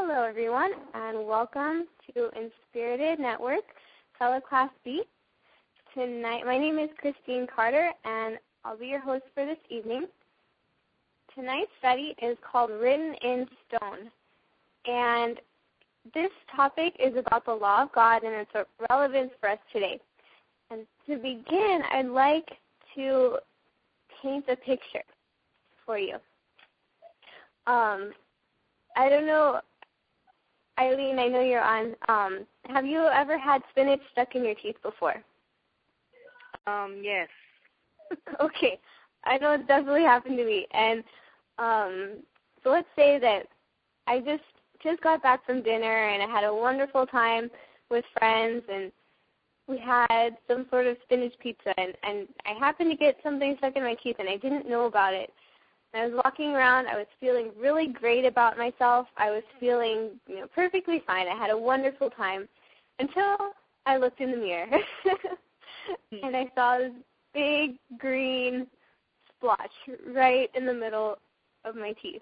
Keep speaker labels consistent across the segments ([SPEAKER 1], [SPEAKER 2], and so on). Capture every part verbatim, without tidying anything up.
[SPEAKER 1] Hello, everyone, and welcome to Inspirited Network, Teleclass B. Tonight, my name is Christine Carter, and I'll be your host for this evening. Tonight's study is called Written in Stone, and this topic is about the law of God and its relevance for us today. And to begin, I'd like to paint a picture for you. Um, I don't know, Eileen, I know you're on. Um, have you ever had spinach stuck in your teeth before?
[SPEAKER 2] Um, yes.
[SPEAKER 1] Okay. I know it definitely happened to me. And um, so let's say that I just, just got back from dinner and I had a wonderful time with friends and we had some sort of spinach pizza and, and I happened to get something stuck in my teeth and I didn't know about it. I was walking around. I was feeling really great about myself. I was feeling, you know, perfectly fine. I had a wonderful time until I looked in the mirror. And I saw this big green splotch right in the middle of my teeth.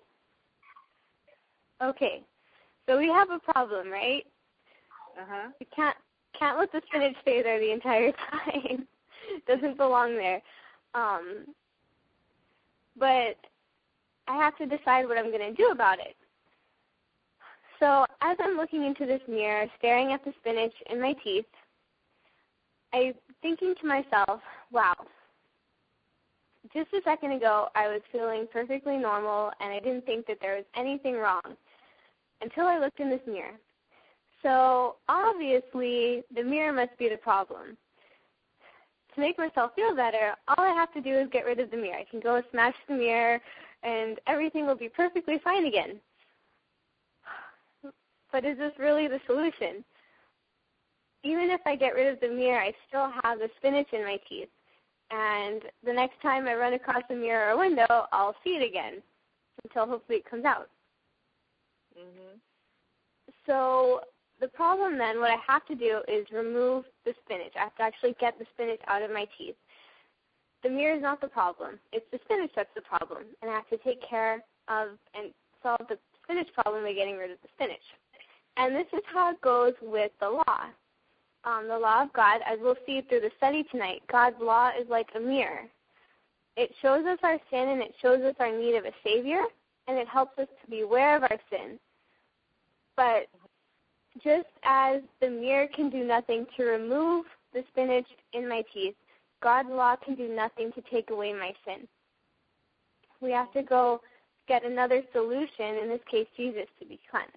[SPEAKER 1] Okay, so we have a problem, right?
[SPEAKER 2] Uh-huh.
[SPEAKER 1] We can't, can't let the spinach stay there the entire time. It doesn't belong there. Um, but I have to decide what I'm going to do about it. So as I'm looking into this mirror, staring at the spinach in my teeth, I'm thinking to myself, wow, just a second ago I was feeling perfectly normal and I didn't think that there was anything wrong until I looked in this mirror. So obviously the mirror must be the problem. To make myself feel better, all I have to do is get rid of the mirror. I can go smash the mirror and everything will be perfectly fine again. But is this really the solution? Even if I get rid of the mirror, I still have the spinach in my teeth. And the next time I run across a mirror or window, I'll see it again until hopefully it comes out.
[SPEAKER 2] Mm-hmm.
[SPEAKER 1] So the problem then, what I have to do is remove the spinach. I have to actually get the spinach out of my teeth. The mirror is not the problem. It's the spinach that's the problem. And I have to take care of and solve the spinach problem by getting rid of the spinach. And this is how it goes with the law. Um, the law of God, as we'll see through the study tonight, God's law is like a mirror. It shows us our sin and it shows us our need of a Savior, and it helps us to be aware of our sin. But just as the mirror can do nothing to remove the spinach in my teeth, God's law can do nothing to take away my sin. We have to go get another solution, in this case Jesus, to be cleansed.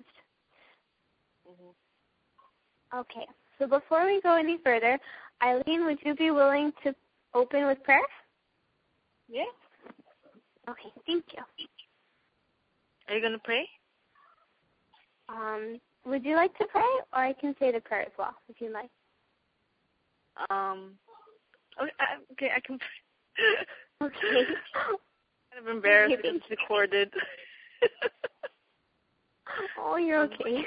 [SPEAKER 1] Mm-hmm. Okay, so before we go any further, Eileen, would you be willing to open with prayer?
[SPEAKER 2] Yeah.
[SPEAKER 1] Okay, thank you.
[SPEAKER 2] Are you going to pray?
[SPEAKER 1] Um, would you like to pray, or I can say the prayer as well, if you'd like.
[SPEAKER 2] Um. Okay, I, okay, I can.
[SPEAKER 1] Okay.
[SPEAKER 2] Kind of embarrassed because it's recorded.
[SPEAKER 1] Oh, you're okay.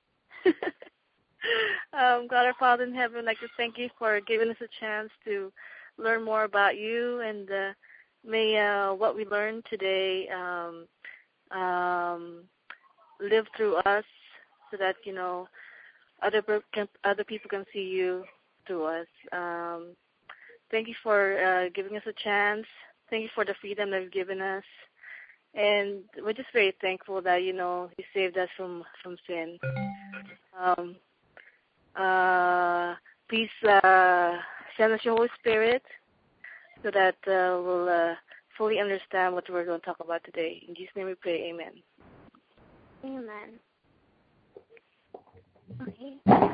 [SPEAKER 2] um, God, our Father in heaven, I'd like to thank you for giving us a chance to learn more about you, and uh, may uh, what we learned today um, um, live through us, so that you know other can, other people can see you through us. Um, Thank you for uh, giving us a chance. Thank you for the freedom that you've given us. And we're just very thankful that, you know, you saved us from, from sin. Um, uh, please uh, send us your Holy Spirit so that uh, we'll uh, fully understand what we're going to talk about today. In Jesus' name we pray, amen.
[SPEAKER 1] Amen. Okay.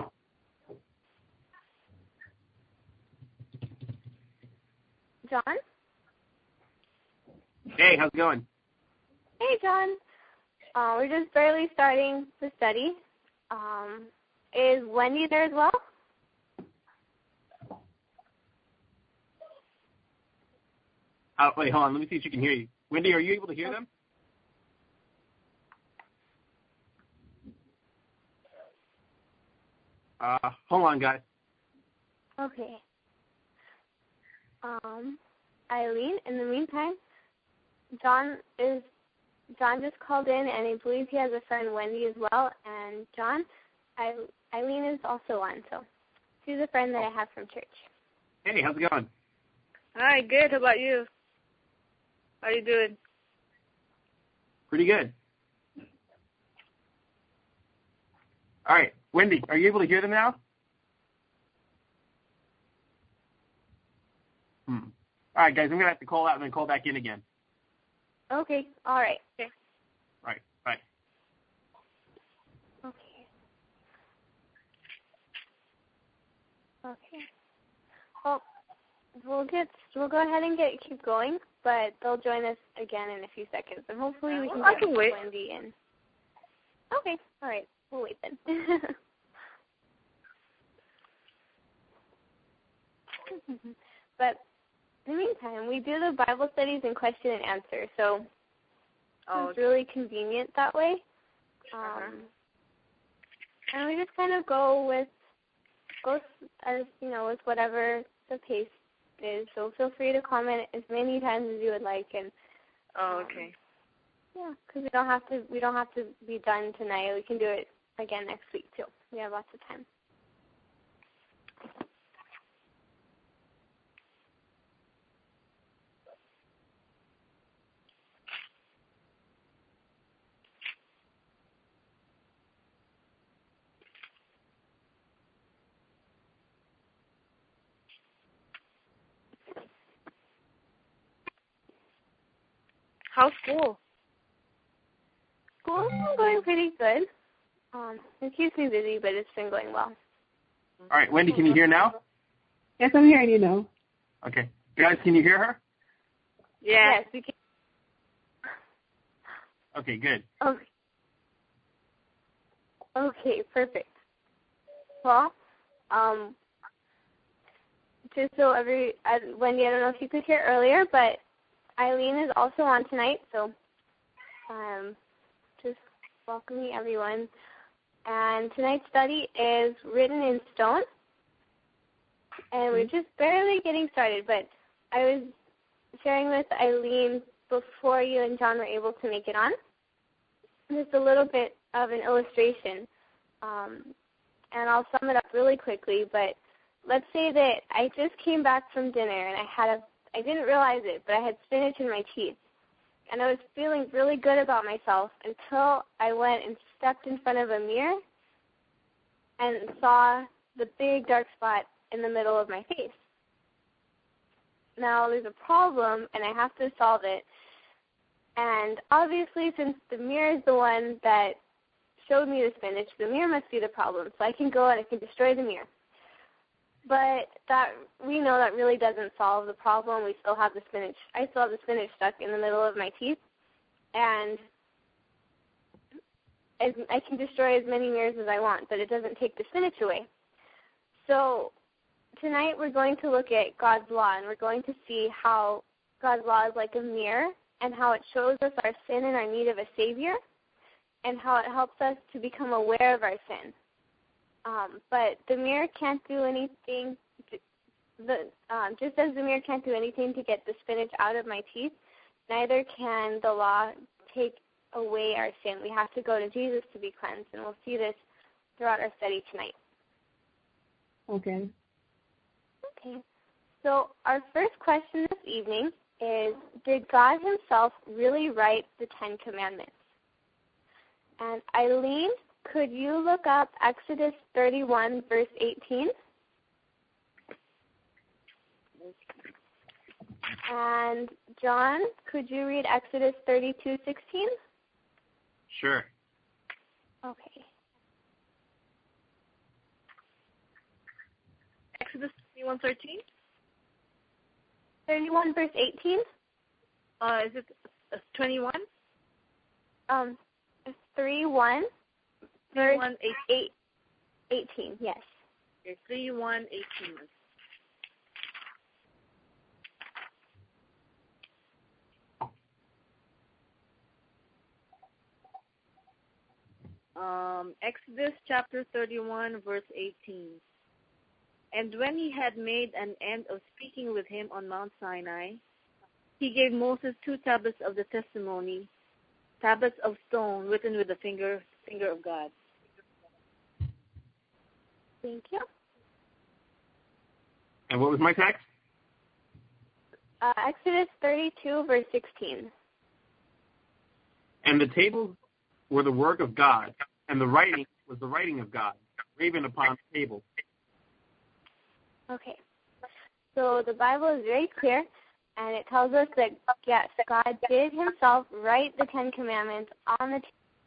[SPEAKER 1] John?
[SPEAKER 3] Hey, how's it going?
[SPEAKER 1] Hey, John. Uh, we're just barely starting the study. Um, is Wendy there as well?
[SPEAKER 3] Oh, wait, hold on. Let me see if she can hear you. Wendy, are you able to hear them? Uh, hold on, guys.
[SPEAKER 1] Okay. Um, Eileen, in the meantime, John is John just called in, and I believe he has a friend, Wendy, as well. And John, I, Eileen is also on, so she's a friend that I have from church.
[SPEAKER 3] Hey, how's it going?
[SPEAKER 2] Hi, good. How about you? How are you doing?
[SPEAKER 3] Pretty good. All right, Wendy, are you able to hear them now? Hmm. All right, guys, I'm going to have to call out and then call back in again.
[SPEAKER 1] Okay, all right. Okay.
[SPEAKER 3] All right, bye.
[SPEAKER 1] Okay. Okay. Well, we'll get we'll go ahead and get keep going, but they'll join us again in a few seconds, and hopefully we can
[SPEAKER 2] I
[SPEAKER 1] get
[SPEAKER 2] can wait.
[SPEAKER 1] Wendy in. Okay, all right, we'll wait then. But in the meantime, we do the Bible studies and question and answer, so
[SPEAKER 2] oh,
[SPEAKER 1] it's really convenient that way. Um,
[SPEAKER 2] uh-huh.
[SPEAKER 1] And we just kind of go with go as you know with whatever the pace is. So feel free to comment as many times as you would like, and
[SPEAKER 2] Oh,
[SPEAKER 1] um,
[SPEAKER 2] okay.
[SPEAKER 1] yeah, because we don't have to we don't have to be done tonight. We can do it again next week too. We have lots of time.
[SPEAKER 2] How's school?
[SPEAKER 1] School's been going pretty good. Um, it keeps me busy, but it's been going well.
[SPEAKER 3] All right, Wendy, can you hear now?
[SPEAKER 4] Yes, I'm hearing you now.
[SPEAKER 3] Okay. Guys, can you hear her?
[SPEAKER 2] Yeah.
[SPEAKER 1] Yes, we can.
[SPEAKER 3] Okay, good.
[SPEAKER 1] Okay. Okay, perfect. Well, um, just so every uh, Wendy, I don't know if you could hear earlier, but Eileen is also on tonight, so um, just welcoming everyone. And tonight's study is written in stone, and we're just barely getting started. But I was sharing with Eileen before you and John were able to make it on, just a little bit of an illustration, um, and I'll sum it up really quickly. But let's say that I just came back from dinner and I had a I didn't realize it, but I had spinach in my teeth. And I was feeling really good about myself until I went and stepped in front of a mirror and saw the big dark spot in the middle of my face. Now there's a problem, and I have to solve it. And obviously, since the mirror is the one that showed me the spinach, the mirror must be the problem. So I can go and I can destroy the mirror. But that we know that really doesn't solve the problem. We still have the spinach. I still have the spinach stuck in the middle of my teeth, and as, I can destroy as many mirrors as I want, but it doesn't take the spinach away. So tonight we're going to look at God's law, and we're going to see how God's law is like a mirror, and how it shows us our sin and our need of a Savior, and how it helps us to become aware of our sin. Um, but the mirror can't do anything, the, um, just as the mirror can't do anything to get the spinach out of my teeth, neither can the law take away our sin. We have to go to Jesus to be cleansed, and we'll see this throughout our study tonight.
[SPEAKER 4] Okay.
[SPEAKER 1] Okay. So our first question this evening is, did God himself really write the Ten Commandments? And Eileen, could you look up Exodus thirty-one, verse eighteen? And John, could you read Exodus thirty-two, sixteen?
[SPEAKER 3] Sure.
[SPEAKER 1] Okay.
[SPEAKER 2] Exodus thirty-one, thirteen?
[SPEAKER 1] thirty-one, verse eighteen?
[SPEAKER 2] Uh, is it uh, twenty-one?
[SPEAKER 1] Um, three one. Verse eight, eighteen, yes.
[SPEAKER 2] Okay, three one eighteen. Um, Exodus chapter thirty-one, verse eighteen. And when he had made an end of speaking with him on Mount Sinai, he gave Moses two tablets of the testimony, tablets of stone written with the finger finger of God.
[SPEAKER 1] Thank you.
[SPEAKER 3] And what was my text?
[SPEAKER 1] Uh, Exodus thirty-two, verse sixteen.
[SPEAKER 3] And the tables were the work of God, and the writing was the writing of God, graven upon the table.
[SPEAKER 1] Okay. So the Bible is very clear, and it tells us that, yes, God did himself write the Ten Commandments on the table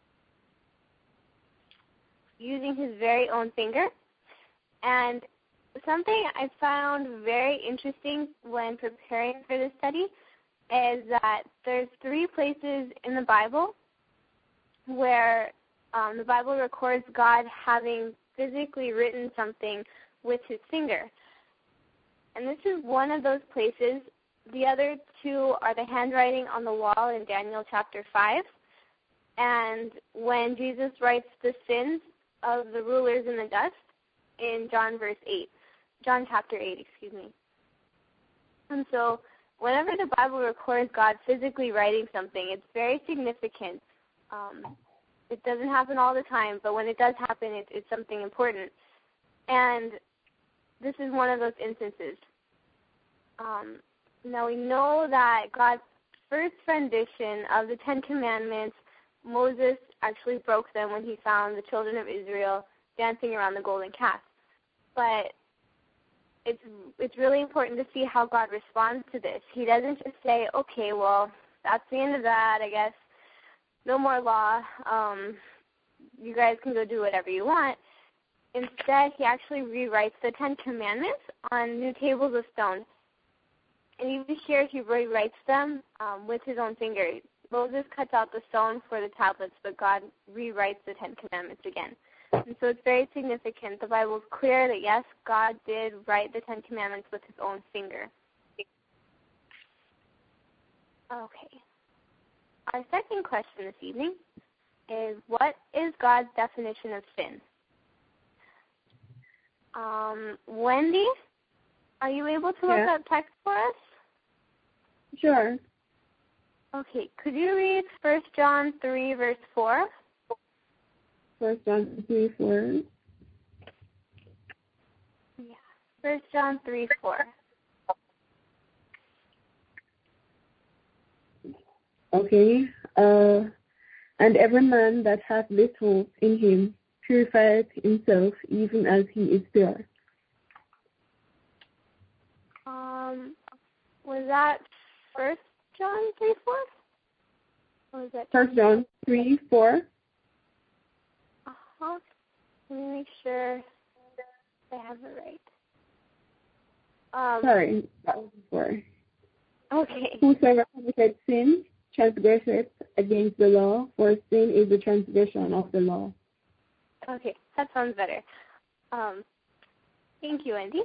[SPEAKER 1] using his very own finger. And something I found very interesting when preparing for this study is that there's three places in the Bible where um, the Bible records God having physically written something with his finger. And this is one of those places. The other two are the handwriting on the wall in Daniel chapter five, and when Jesus writes the sins of the rulers in the dust in John verse eight, John chapter eight, excuse me. And so whenever the Bible records God physically writing something, it's very significant. Um, it doesn't happen all the time, but when it does happen, it, it's something important. And this is one of those instances. Um, now we know that God's first rendition of the Ten Commandments, Moses actually broke them when he found the children of Israel dancing around the golden calf. But it's it's really important to see how God responds to this. He doesn't just say, okay, well, that's the end of that, I guess. No more law. Um, you guys can go do whatever you want. Instead, he actually rewrites the Ten Commandments on new tables of stone. And even here, he rewrites them um, with his own finger. Moses cuts out the stone for the tablets, but God rewrites the Ten Commandments again. And so it's very significant. The Bible is clear that, yes, God did write the Ten Commandments with his own finger. Okay. Our second question this evening is, what is God's definition of sin? Um, Wendy, are you able to look
[SPEAKER 4] Yeah.
[SPEAKER 1] up text for us?
[SPEAKER 4] Sure.
[SPEAKER 1] Okay. Could you read First John three, verse four?
[SPEAKER 4] First John three four.
[SPEAKER 1] Yeah. First John three, four.
[SPEAKER 4] Okay. Uh, and every man that hath this hope in him purifieth himself, even as he is pure.
[SPEAKER 1] Um, was that First John three, four? Or was that
[SPEAKER 4] First John three four.
[SPEAKER 1] Uh-huh. Let me make sure I have it right. Um,
[SPEAKER 4] Sorry, that was four.
[SPEAKER 1] Okay.
[SPEAKER 4] Whosoever committed sin transgresseth against the law, for sin is the transgression of the law.
[SPEAKER 1] Okay, that sounds better. Um, thank you, Andy.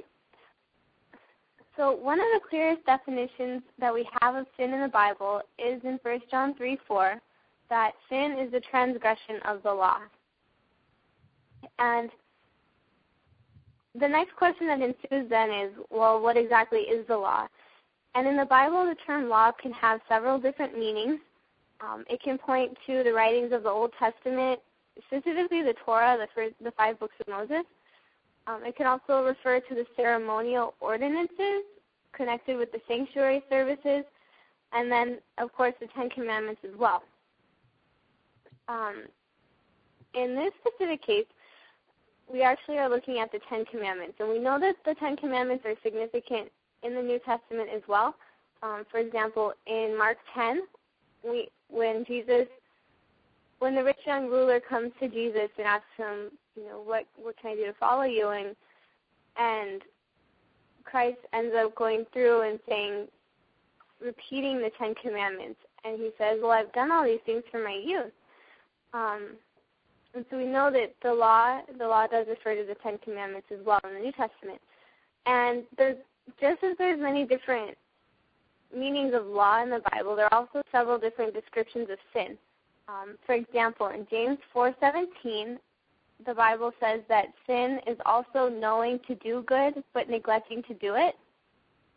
[SPEAKER 1] So one of the clearest definitions that we have of sin in the Bible is in First John three four, that sin is the transgression of the law. And the next question that ensues then is, well, what exactly is the law? And in the Bible, the term law can have several different meanings. Um, it can point to the writings of the Old Testament, specifically the Torah, the, first, the five books of Moses. Um, it can also refer to the ceremonial ordinances connected with the sanctuary services, and then, of course, the Ten Commandments as well. Um, in this specific case, we actually are looking at the Ten Commandments, and we know that the Ten Commandments are significant in the New Testament as well. Um, for example, in Mark ten, we, when Jesus, when the rich young ruler comes to Jesus and asks him, you know, what what can I do to follow you, and and Christ ends up going through and saying, repeating the Ten Commandments, and he says, well, I've done all these things for my youth. Um, and so we know that the law, the law does refer to the Ten Commandments as well in the New Testament. And there's, just as there's many different meanings of law in the Bible, there are also several different descriptions of sin. Um, for example, in James four seventeen, the Bible says that sin is also knowing to do good but neglecting to do it.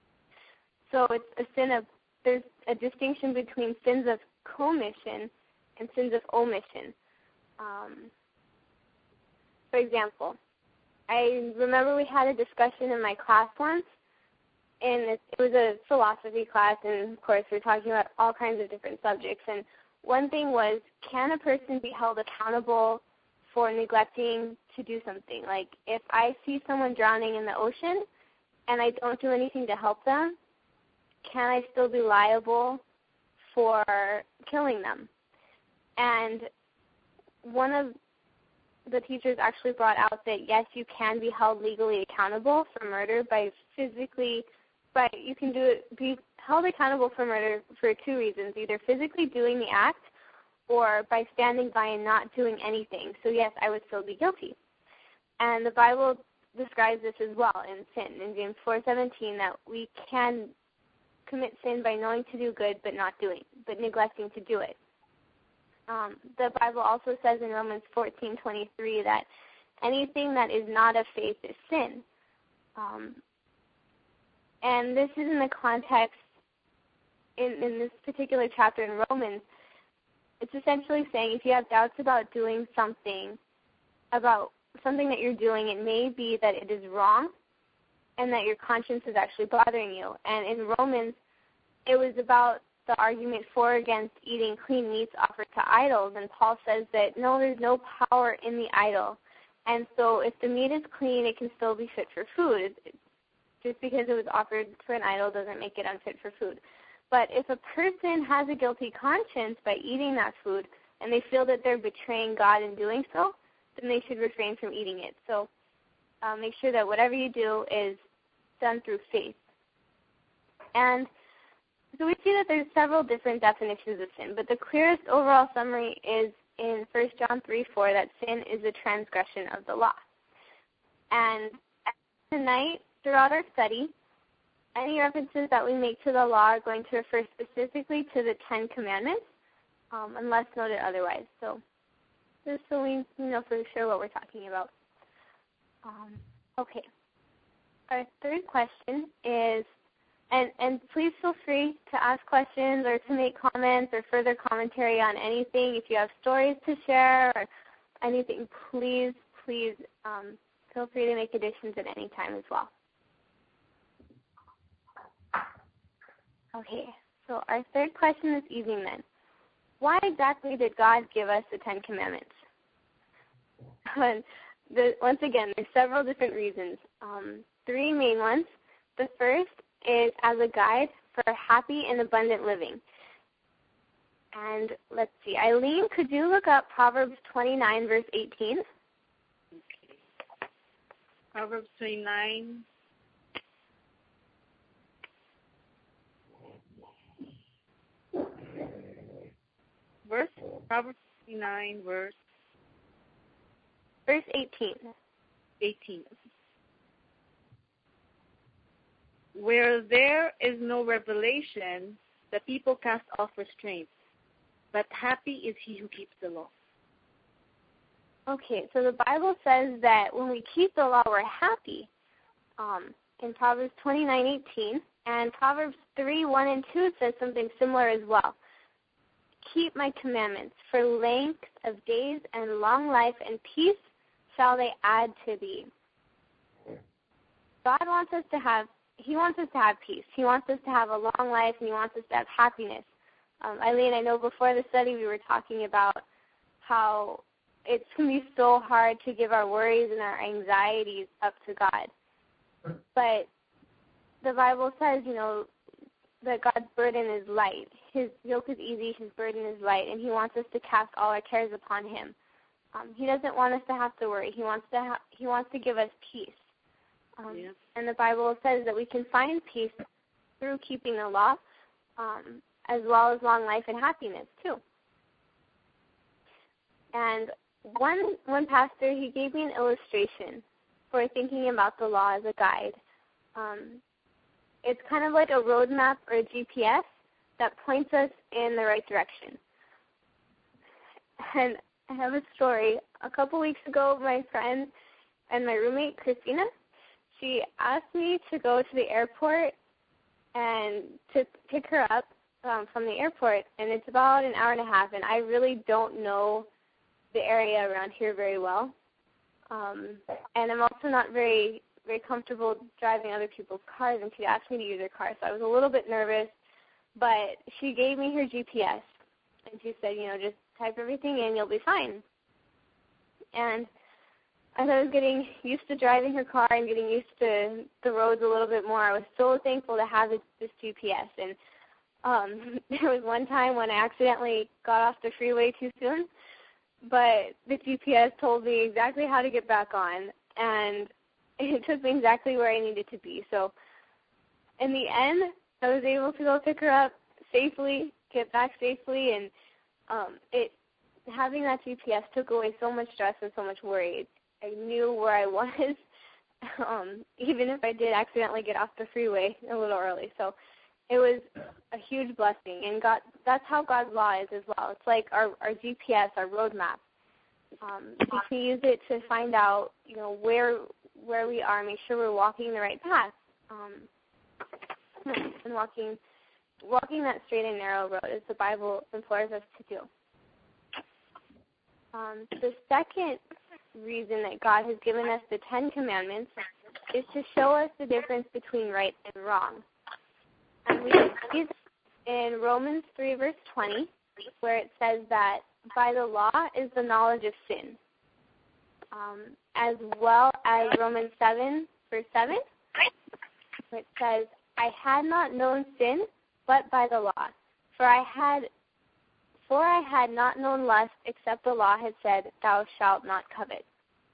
[SPEAKER 1] So it's a sin of, there's a distinction between sins of commission and sins of omission. Um, for example, I remember we had a discussion in my class once, and it, it was a philosophy class, and of course we're talking about all kinds of different subjects. And one thing was, can a person be held accountable for neglecting to do something? Like, if I see someone drowning in the ocean and I don't do anything to help them, can I still be liable for killing them? And one of the teachers actually brought out that, yes, you can be held legally accountable for murder by physically, but you can do it, be held accountable for murder for two reasons, either physically doing the act or by standing by and not doing anything. So, yes, I would still be guilty. And the Bible describes this as well in sin, in James four seventeen, that we can commit sin by knowing to do good but not doing, but neglecting to do it. Um, the Bible also says in Romans fourteen twenty-three that anything that is not of faith is sin. Um, and this is in the context, in, in this particular chapter in Romans, it's essentially saying if you have doubts about doing something, about something that you're doing, it may be that it is wrong and that your conscience is actually bothering you. And in Romans, it was about the argument for or against eating clean meats offered to idols. And Paul says that, no, there's no power in the idol. And so if the meat is clean, it can still be fit for food. It, just because it was offered for an idol doesn't make it unfit for food. But if a person has a guilty conscience by eating that food and they feel that they're betraying God in doing so, then they should refrain from eating it. So uh, make sure that whatever you do is done through faith. And so we see that there's several different definitions of sin, but the clearest overall summary is in First John three four, that sin is a transgression of the law. And tonight, throughout our study, any references that we make to the law are going to refer specifically to the Ten Commandments, um, unless noted otherwise. So just so we know for sure what we're talking about. Um, okay. Our third question is, and, and please feel free to ask questions or to make comments or further commentary on anything. If you have stories to share or anything, please, please um, feel free to make additions at any time as well. Okay, so our third question this evening then. Why exactly did God give us the Ten Commandments? And the, once again, there's several different reasons. Um, three main ones. The first is as a guide for happy and abundant living. And let's see, Eileen, could you look up Proverbs twenty-nine, verse eighteen?
[SPEAKER 2] Okay. Proverbs twenty-nine. Verse, Proverbs twenty-nine, verse
[SPEAKER 1] Verse eighteen.
[SPEAKER 2] eighteen. Where there is no revelation, the people cast off restraint, but happy is he who keeps the law.
[SPEAKER 1] Okay, so the Bible says that when we keep the law, we're happy. Um, in Proverbs twenty-nine eighteen, and Proverbs three one and two says something similar as well. Keep my commandments, for length of days and long life and peace shall they add to thee. God wants us to have, he wants us to have peace. He wants us to have a long life, and he wants us to have happiness. Um, Eileen, I know before the study we were talking about how it can be so hard to give our worries and our anxieties up to God. But the Bible says, you know, that God's burden is light. His yoke is easy, his burden is light, and he wants us to cast all our cares upon him. Um, he doesn't want us to have to worry. He wants to ha- he wants to give us peace. Um, yeah. And the Bible says that we can find peace through keeping the law, um, as well as long life and happiness too. And one one pastor, he gave me an illustration for thinking about the law as a guide. Um, it's kind of like a roadmap or a G P S that points us in the right direction. And I have a story. A couple weeks ago, my friend and my roommate, Christina, she asked me to go to the airport and to pick her up um, from the airport, and it's about an hour and a half, and I really don't know the area around here very well. Um, and I'm also not very, very comfortable driving other people's cars, and she asked me to use her car, so I was a little bit nervous. But she gave me her G P S, and she said, you know, just type everything in, you'll be fine. And as I was getting used to driving her car and getting used to the roads a little bit more, I was so thankful to have this, this G P S. And um, there was one time when I accidentally got off the freeway too soon, but the G P S told me exactly how to get back on, and it took me exactly where I needed to be. So in the end, I was able to go pick her up safely, get back safely, and um, it having that G P S took away so much stress and so much worry. I knew where I was, um, even if I did accidentally get off the freeway a little early. So it was a huge blessing, and God, that's how God's law is as well. It's like our, our G P S, our roadmap. Um, we can use it to find out, you know, where where we are, make sure we're walking the right path, um, and walking walking that straight and narrow road, as the Bible implores us to do. Um, the second reason that God has given us the Ten Commandments is to show us the difference between right and wrong. And we see this in Romans three, verse twenty, where it says that by the law is the knowledge of sin, um, as well as Romans seven, verse seven, where it says, I had not known sin but by the law, for I had For I had not known lust, except the law had said, thou shalt not covet.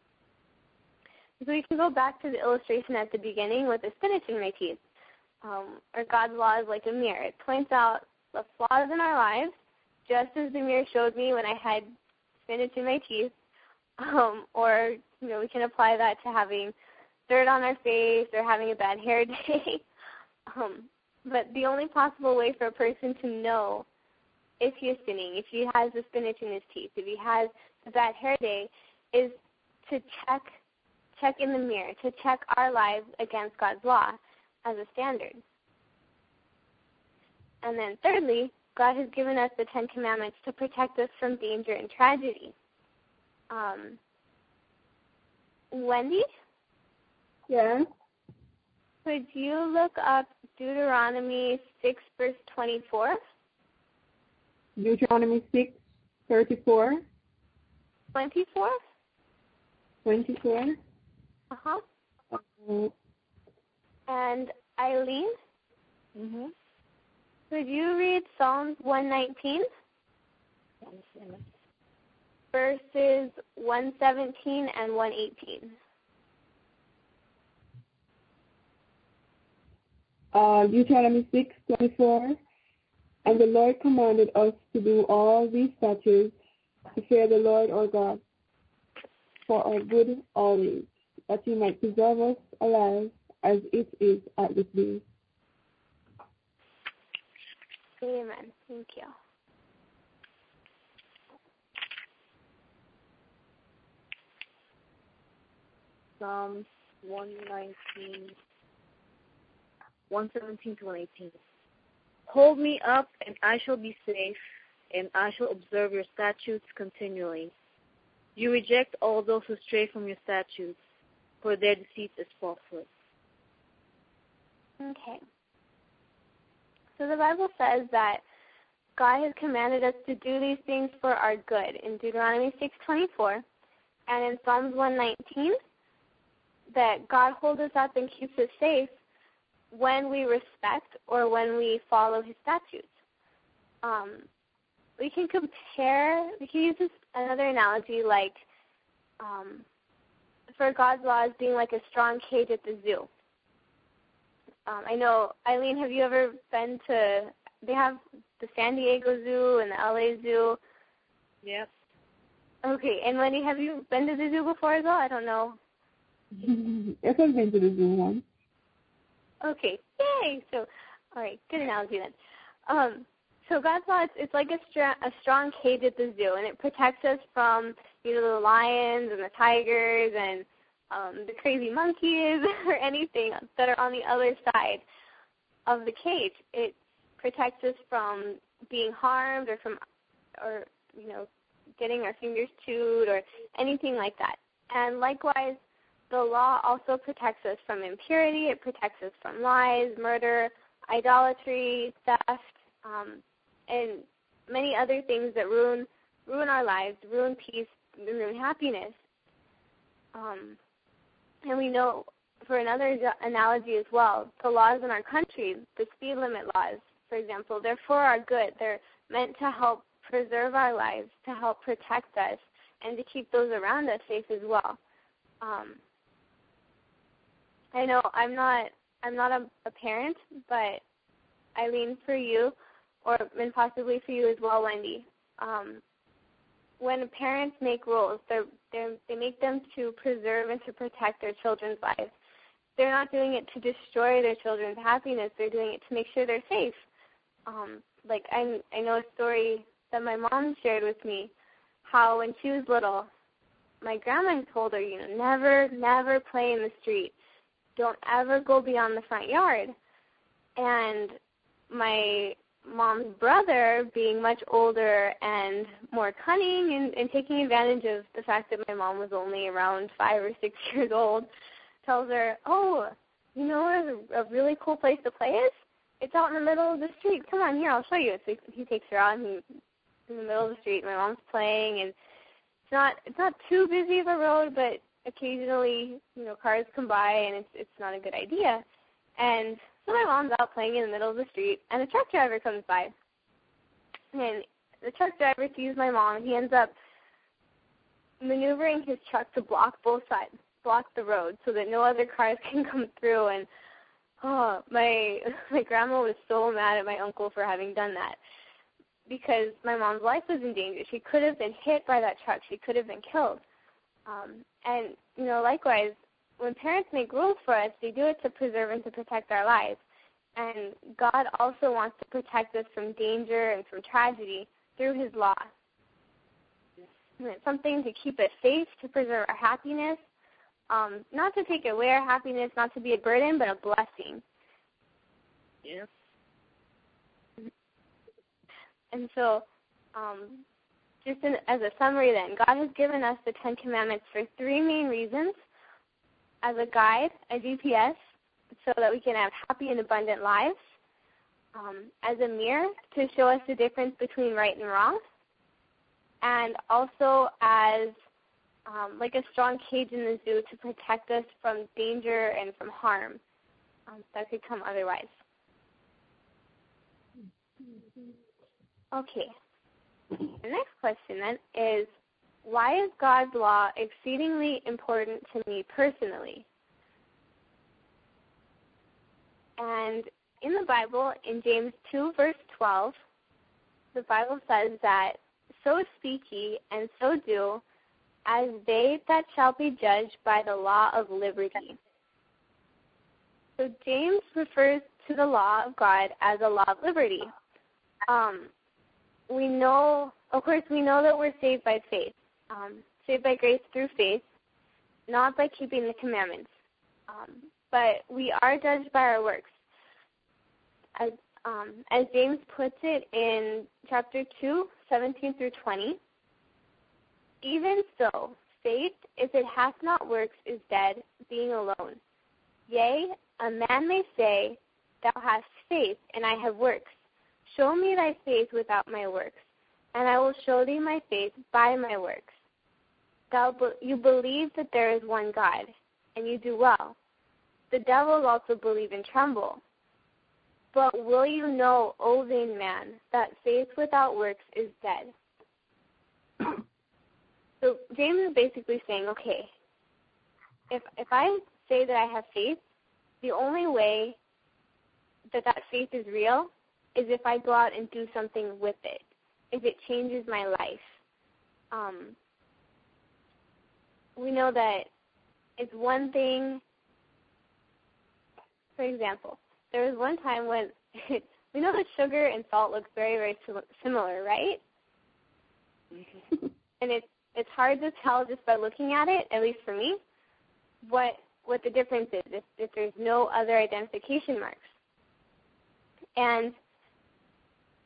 [SPEAKER 1] So we can go back to the illustration at the beginning with the spinach in my teeth. Um, or God's law is like a mirror. It points out the flaws in our lives, just as the mirror showed me when I had spinach in my teeth. Um, or, you know, we can apply that to having dirt on our face or having a bad hair day. um, but the only possible way for a person to know if he is sinning, if he has the spinach in his teeth, if he has a bad hair day, is to check check in the mirror, to check our lives against God's law as a standard. And then thirdly, God has given us the Ten Commandments to protect us from danger and tragedy. Um, Wendy?
[SPEAKER 4] Yeah?
[SPEAKER 1] Could you look up Deuteronomy six, verse twenty-four?
[SPEAKER 4] Deuteronomy six, thirty-four.
[SPEAKER 1] twenty-four?
[SPEAKER 4] twenty-four.
[SPEAKER 1] Uh-huh.
[SPEAKER 4] Uh,
[SPEAKER 1] And Eileen?
[SPEAKER 2] Mm-hmm.
[SPEAKER 1] Could you read Psalms one nineteen? Verses one seventeen and one eighteen.
[SPEAKER 4] Uh, Deuteronomy six, twenty-four. And the Lord commanded us to do all these statutes, to fear the Lord our God, for our good always, that he might preserve us alive as it is at this day.
[SPEAKER 1] Amen. Thank you.
[SPEAKER 2] Psalms one nineteen, one seventeen to one eighteen. Hold me up, and I shall be safe, and I shall observe your statutes continually. You reject all those who stray from your statutes, for their deceit is falsehood.
[SPEAKER 1] Okay. So the Bible says that God has commanded us to do these things for our good in Deuteronomy six twenty-four, and in Psalms one nineteen, that God holds us up and keeps us safe when we respect or when we follow his statutes. Um, we can compare, we can use this, another analogy like um, for God's law as being like a strong cage at the zoo. Um, I know, Eileen, have you ever been to, they have the San Diego Zoo and the L A Zoo.
[SPEAKER 2] Yep.
[SPEAKER 1] Okay, and Wendy, have you been to the zoo before as well? I don't know.
[SPEAKER 4] Yes, I've been to the zoo once.
[SPEAKER 1] Okay, yay! So, all right, good analogy then. Um, so God's law, it's, it's like a, stra- a strong cage at the zoo, and it protects us from, you know, the lions and the tigers and um, the crazy monkeys or anything that are on the other side of the cage. It protects us from being harmed or from, or, you know, getting our fingers chewed or anything like that. And likewise, the law also protects us from impurity. It protects us from lies, murder, idolatry, theft, um, and many other things that ruin ruin our lives, ruin peace, ruin happiness. Um, and we know, for another analogy as well, the laws in our country, the speed limit laws, for example, they're for our good. They're meant to help preserve our lives, to help protect us, and to keep those around us safe as well. Um, I know I'm not I'm not a, a parent, but Eileen, for you, or and possibly for you as well, Wendy, um, when parents make rules, they're, they're, they make them to preserve and to protect their children's lives. They're not doing it to destroy their children's happiness. They're doing it to make sure they're safe. Um, like I, I know a story that my mom shared with me, how when she was little, my grandma told her, you know, never, never play in the street. Don't ever go beyond the front yard. And my mom's brother, being much older and more cunning and, and taking advantage of the fact that my mom was only around five or six years old, tells her, oh, you know where a really cool place to play is? It's out in the middle of the street. Come on, here, I'll show you. So he takes her out, and he's in the middle of the street. My mom's playing, and it's not it's not too busy of a road, but occasionally, you know, cars come by, and it's it's not a good idea. And so my mom's out playing in the middle of the street, and a truck driver comes by. And the truck driver sees my mom, and he ends up maneuvering his truck to block both sides, block the road, so that no other cars can come through. And oh, my my grandma was so mad at my uncle for having done that, because my mom's life was in danger. She could have been hit by that truck. She could have been killed. Um, and, you know, likewise, when parents make rules for us, they do it to preserve and to protect our lives. And God also wants to protect us from danger and from tragedy through his law. And it's something to keep us safe, to preserve our happiness, um, not to take away our happiness, not to be a burden, but a blessing.
[SPEAKER 2] Yeah.
[SPEAKER 1] And so, um, just in, as a summary then, God has given us the Ten Commandments for three main reasons: as a guide, a G P S, so that we can have happy and abundant lives; um, as a mirror, to show us the difference between right and wrong; and also as um, like a strong cage in the zoo to protect us from danger and from harm um, that could come otherwise. Okay. The next question then is, why is God's law exceedingly important to me personally? And in the Bible, in James two, verse twelve, the Bible says that, so speak ye, and so do, as they that shall be judged by the law of liberty. So James refers to the law of God as a law of liberty. Um, we know, of course, we know that we're saved by faith, um, saved by grace through faith, not by keeping the commandments. Um, but we are judged by our works. As, um, as James puts it in chapter two, seventeen through twenty, even so, faith, if it hath not works, is dead, being alone. Yea, a man may say, thou hast faith, and I have works. Show me thy faith without my works, and I will show thee my faith by my works. Thou be- you believe that there is one God, and you do well. The devils also believe and tremble. But will you know, O vain man, that faith without works is dead? So James is basically saying, okay, if if I say that I have faith, the only way that that faith is real is if I go out and do something with it, if it changes my life. Um, we know that it's one thing. For example, there was one time when we know that sugar and salt look very, very similar, right? Mm-hmm. And it's it's hard to tell just by looking at it, at least for me, what what the difference is if, if there's no other identification marks. And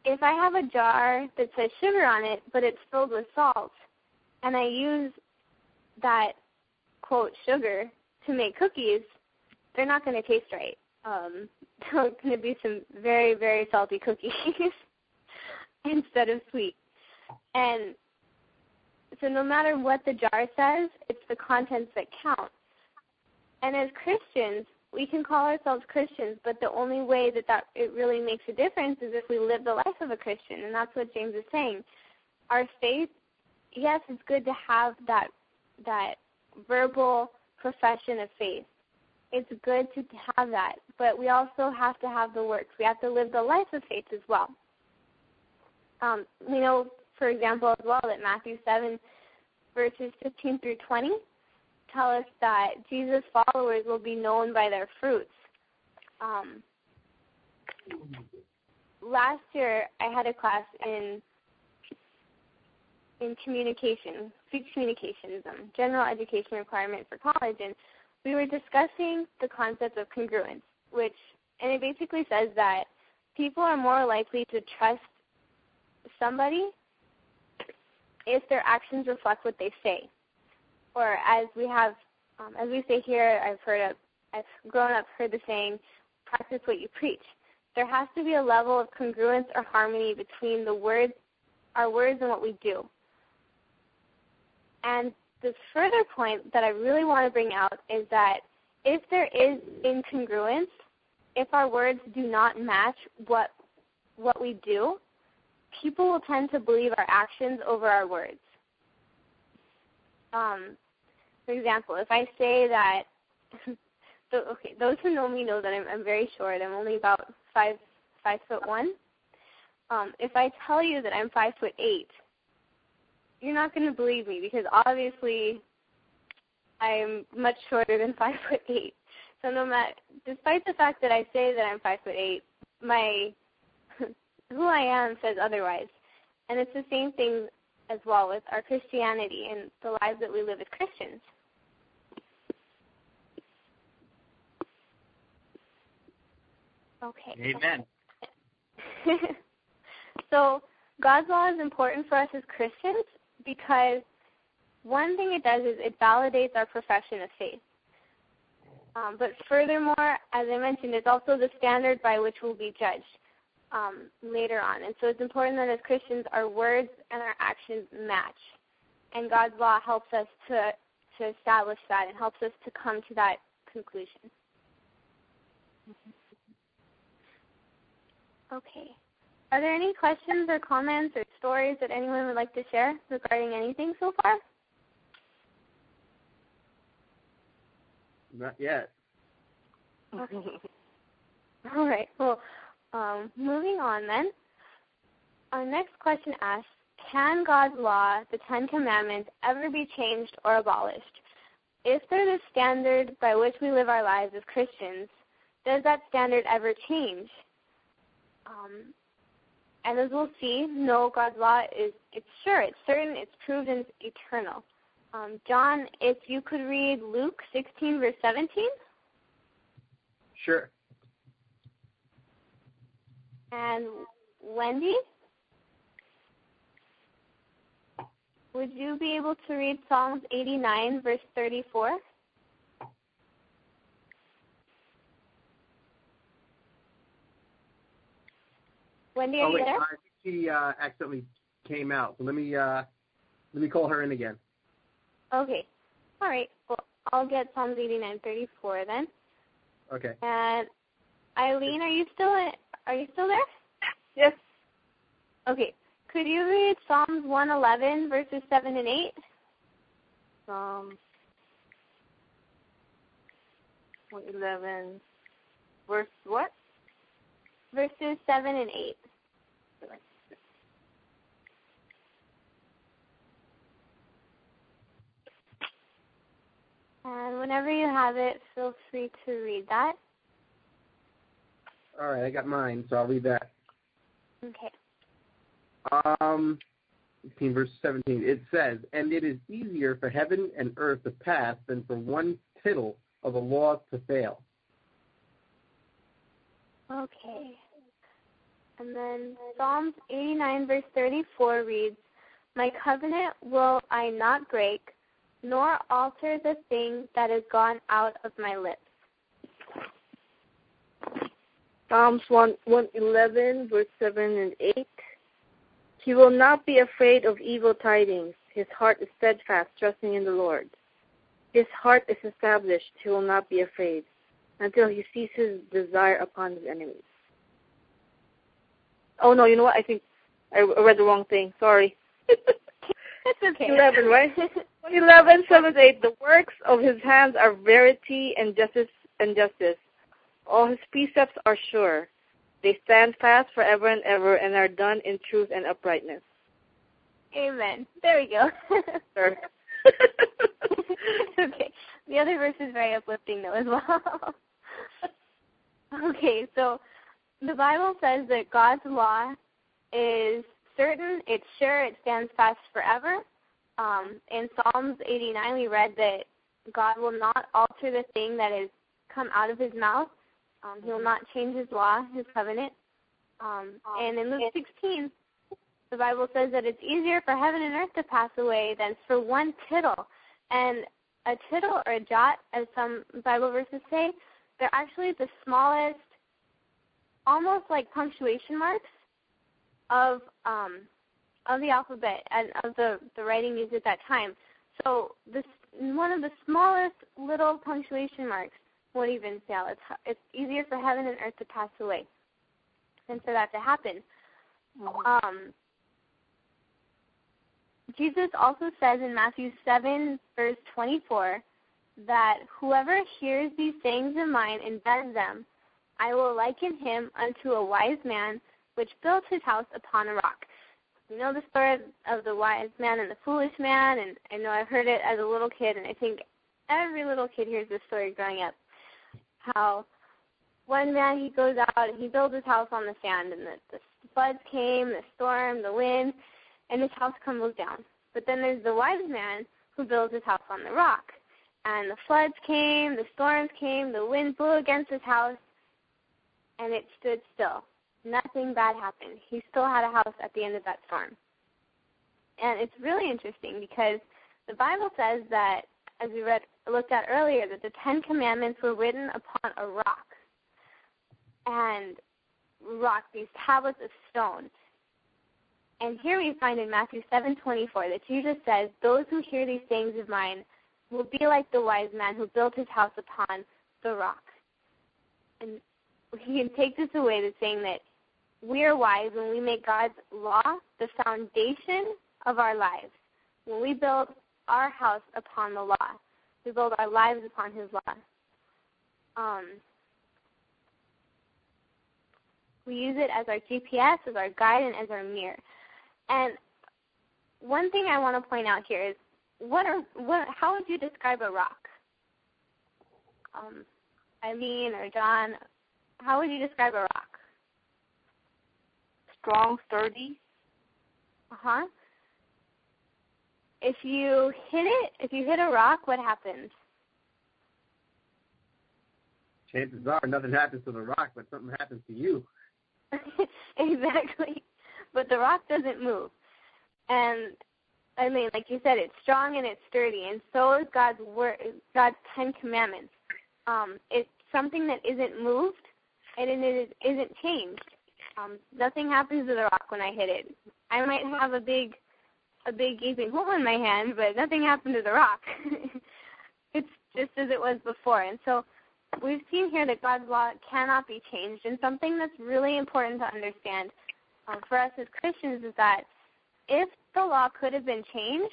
[SPEAKER 1] if I have a jar that says sugar on it, but it's filled with salt, and I use that, quote, sugar to make cookies, they're not going to taste right. Um, they're going to be some very, very salty cookies instead of sweet. And so no matter what the jar says, it's the contents that count. And as Christians, we can call ourselves Christians, but the only way that, that it really makes a difference is if we live the life of a Christian, and that's what James is saying. Our faith, yes, it's good to have that that verbal profession of faith. It's good to have that, but we also have to have the works. We have to live the life of faith as well. Um, we know, for example, as well, that Matthew seven, verses fifteen through twenty, tell us that Jesus' followers will be known by their fruits. Um, last year, I had a class in in communication, speech communications, um, general education requirement for college, and we were discussing the concept of congruence, which, and it basically says that people are more likely to trust somebody if their actions reflect what they say. Or as we have, um, as we say here, I've heard of, I've grown up heard the saying, practice what you preach. There has to be a level of congruence or harmony between the words, our words and what we do. And the further point that I really want to bring out is that if there is incongruence, if our words do not match what what we do, people will tend to believe our actions over our words. Um, for example, if I say that, so, okay, those who know me know that I'm, I'm very short. I'm only about five five foot one. Um, if I tell you that I'm five foot eight, you're not going to believe me because obviously I'm much shorter than five foot eight. So no matter, despite the fact that I say that I'm five foot eight, my who I am says otherwise. And it's the same thing as well with our Christianity and the lives that we live as Christians. Okay.
[SPEAKER 3] Amen.
[SPEAKER 1] So God's law is important for us as Christians because one thing it does is it validates our profession of faith. Um, but furthermore, as I mentioned, it's also the standard by which we'll be judged um, later on. And so it's important that as Christians, our words and our actions match. And God's law helps us to, to establish that and helps us to come to that conclusion. Okay. Are there any questions or comments or stories that anyone would like to share regarding anything so far?
[SPEAKER 3] Not yet.
[SPEAKER 1] Okay. All right. Well, um, moving on then. Our next question asks, can God's law, the Ten Commandments, ever be changed or abolished? If they're the standard by which we live our lives as Christians, does that standard ever change? Um, and as we'll see, no, God's law is, it's sure, it's certain, it's proven, it's eternal. Um, John, if you could read Luke sixteen, verse seventeen.
[SPEAKER 3] Sure.
[SPEAKER 1] And Wendy, would you be able to read Psalms eighty-nine, verse thirty-four? Wendy, are
[SPEAKER 3] oh,
[SPEAKER 1] you
[SPEAKER 3] wait,
[SPEAKER 1] there?
[SPEAKER 3] I think she uh, accidentally came out. So let me uh, let me call her in again.
[SPEAKER 1] Okay. All right. Well, I'll get Psalms eighty-nine, thirty-four then.
[SPEAKER 3] Okay.
[SPEAKER 1] And Eileen, are you still are you still there?
[SPEAKER 2] Yes.
[SPEAKER 1] Okay. Could you read Psalms one eleven, verses seven and eight?
[SPEAKER 2] Psalms one eleven, verse what?
[SPEAKER 1] Verses seven and eight. And whenever you have it, feel free to read that.
[SPEAKER 3] All right, I got mine, so I'll read that.
[SPEAKER 1] Okay.
[SPEAKER 3] Um, fifteen, verse seventeen. It says, "And it is easier for heaven and earth to pass than for one tittle of the law to fail."
[SPEAKER 1] Okay. And then Psalms eighty-nine, verse thirty-four reads, "My covenant will I not break, nor alter the thing that is gone out of my lips."
[SPEAKER 2] Psalms one eleven, verse seven and eight. "He will not be afraid of evil tidings. His heart is steadfast, trusting in the Lord. His heart is established. He will not be afraid until he sees his desire upon his enemies." Oh, no, you know what? I think I read the wrong thing. Sorry.
[SPEAKER 1] It's okay.
[SPEAKER 2] eleven, right? eleven, seven to eight. "The works of his hands are verity and justice and justice. All his precepts are sure. They stand fast forever and ever and are done in truth and uprightness."
[SPEAKER 1] Amen. There we go.
[SPEAKER 2] Sure.
[SPEAKER 1] Okay. The other verse is very uplifting, though, as well. Okay, so the Bible says that God's law is certain, it's sure, it stands fast forever. Um, in Psalms eighty-nine, we read that God will not alter the thing that has come out of his mouth. Um, he will not change his law, his covenant. Um, and in Luke sixteen, the Bible says that it's easier for heaven and earth to pass away than for one tittle. And a tittle or a jot, as some Bible verses say, they're actually the smallest, almost like punctuation marks of um, of the alphabet and of the, the writing used at that time. So this one of the smallest little punctuation marks won't even fail. It's it's easier for heaven and earth to pass away than for that to happen. Um, Jesus also says in Matthew seven, verse twenty-four, that whoever hears these sayings of mine and does them, I will liken him unto a wise man which built his house upon a rock. You know the story of the wise man and the foolish man, and I know I've heard it as a little kid, and I think every little kid hears this story growing up. How one man, he goes out and he builds his house on the sand, and the, the floods came, the storm, the wind, and his house crumbles down. But then there's the wise man who builds his house on the rock. And the floods came, the storms came, the wind blew against his house, and it stood still. Nothing bad happened. He still had a house at the end of that storm. And it's really interesting because the Bible says that, as we read, looked at earlier, that the Ten Commandments were written upon a rock. And rock, these tablets of stone. And here we find in Matthew seven twenty-four that Jesus says, "Those who hear these sayings of mine will be like the wise man who built his house upon the rock." And we can take this away to saying that we are wise when we make God's law the foundation of our lives. When we build our house upon the law, we build our lives upon his law. Um, we use it as our G P S, as our guide, and as our mirror. And one thing I want to point out here is, what are what? How would you describe a rock? Um, Eileen or John, how would you describe a rock?
[SPEAKER 2] Strong, sturdy.
[SPEAKER 1] Uh-huh. If you hit it, if you hit a rock, what happens?
[SPEAKER 3] Chances are nothing happens to the rock, but something happens to you.
[SPEAKER 1] Exactly. But the rock doesn't move. And, I mean, like you said, it's strong and it's sturdy, and so is God's word, God's Ten Commandments. Um, it's something that isn't moved, and it isn't changed. Um, nothing happens to the rock when I hit it. I might have a big, a big gaping hole in my hand, but nothing happened to the rock. It's just as it was before. And so we've seen here that God's law cannot be changed, and something that's really important to understand um, for us as Christians is that if the law could have been changed,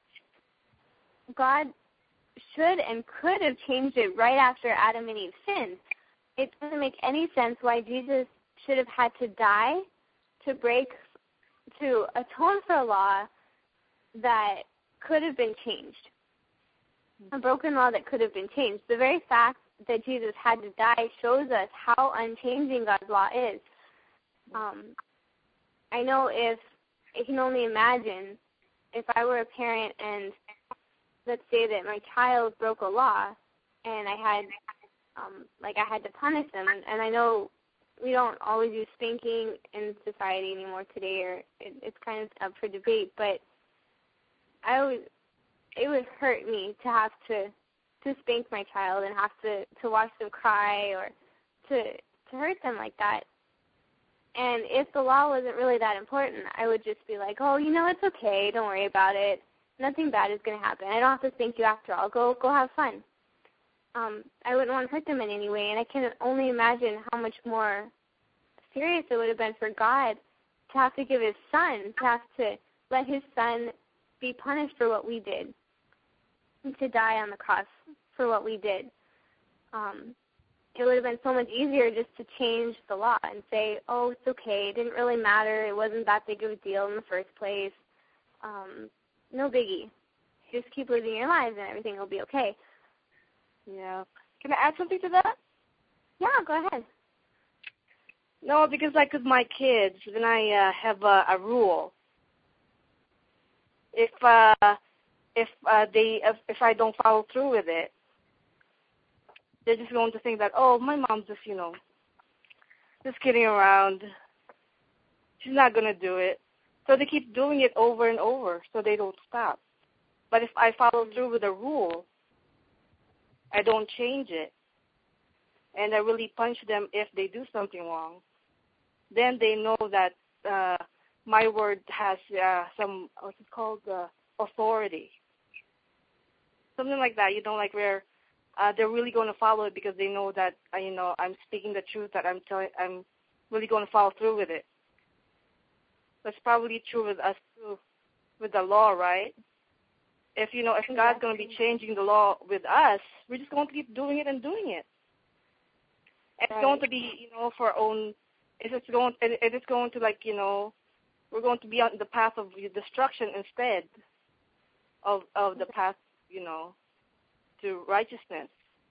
[SPEAKER 1] God should and could have changed it right after Adam and Eve sinned. It doesn't make any sense why Jesus should have had to die to break, to atone for a law that could have been changed, a broken law that could have been changed. The very fact that Jesus had to die shows us how unchanging God's law is. Um, I know if, I can only imagine if I were a parent and let's say that my child broke a law and I had, um, like I had to punish them, and, and I know we don't always use spanking in society anymore today, or it, it's kind of up for debate. But I always, it would hurt me to have to to spank my child and have to to watch them cry or to to hurt them like that. And if the law wasn't really that important, I would just be like, oh, you know, it's okay. Don't worry about it. Nothing bad is going to happen. I don't have to spank you after all. Go go have fun. Um, I wouldn't want to hurt them in any way, and I can only imagine how much more serious it would have been for God to have to give his son, to have to let his son be punished for what we did, and to die on the cross for what we did. Um, it would have been so much easier just to change the law and say, oh, it's okay, it didn't really matter, it wasn't that big of a deal in the first place. Um, no biggie. Just keep living your lives and everything will be okay.
[SPEAKER 2] Yeah. Can I add something to that?
[SPEAKER 1] Yeah, go ahead.
[SPEAKER 2] No, because like with my kids, when I uh, have a, a rule, if uh, if uh, they if, if I don't follow through with it, they're just going to think that, oh, my mom's just, you know, just kidding around. She's not going to do it. So they keep doing it over and over so they don't stop. But if I follow through with a rule, I don't change it, and I really punch them if they do something wrong, then they know that uh, my word has uh, some, what's it called, uh, authority. Something like that, you know, like where uh, they're really going to follow it because they know that, uh, you know, I'm speaking the truth, that I'm telling, I'm really going to follow through with it. That's probably true with us too, with the law, right? If, you know, if God's going to be changing the law with us, we're just going to keep doing it and doing it. It's right. going to be, you know, for our own, it's just going, it is going to, like, you know, we're going to be on the path of destruction instead of of the path, you know, to righteousness.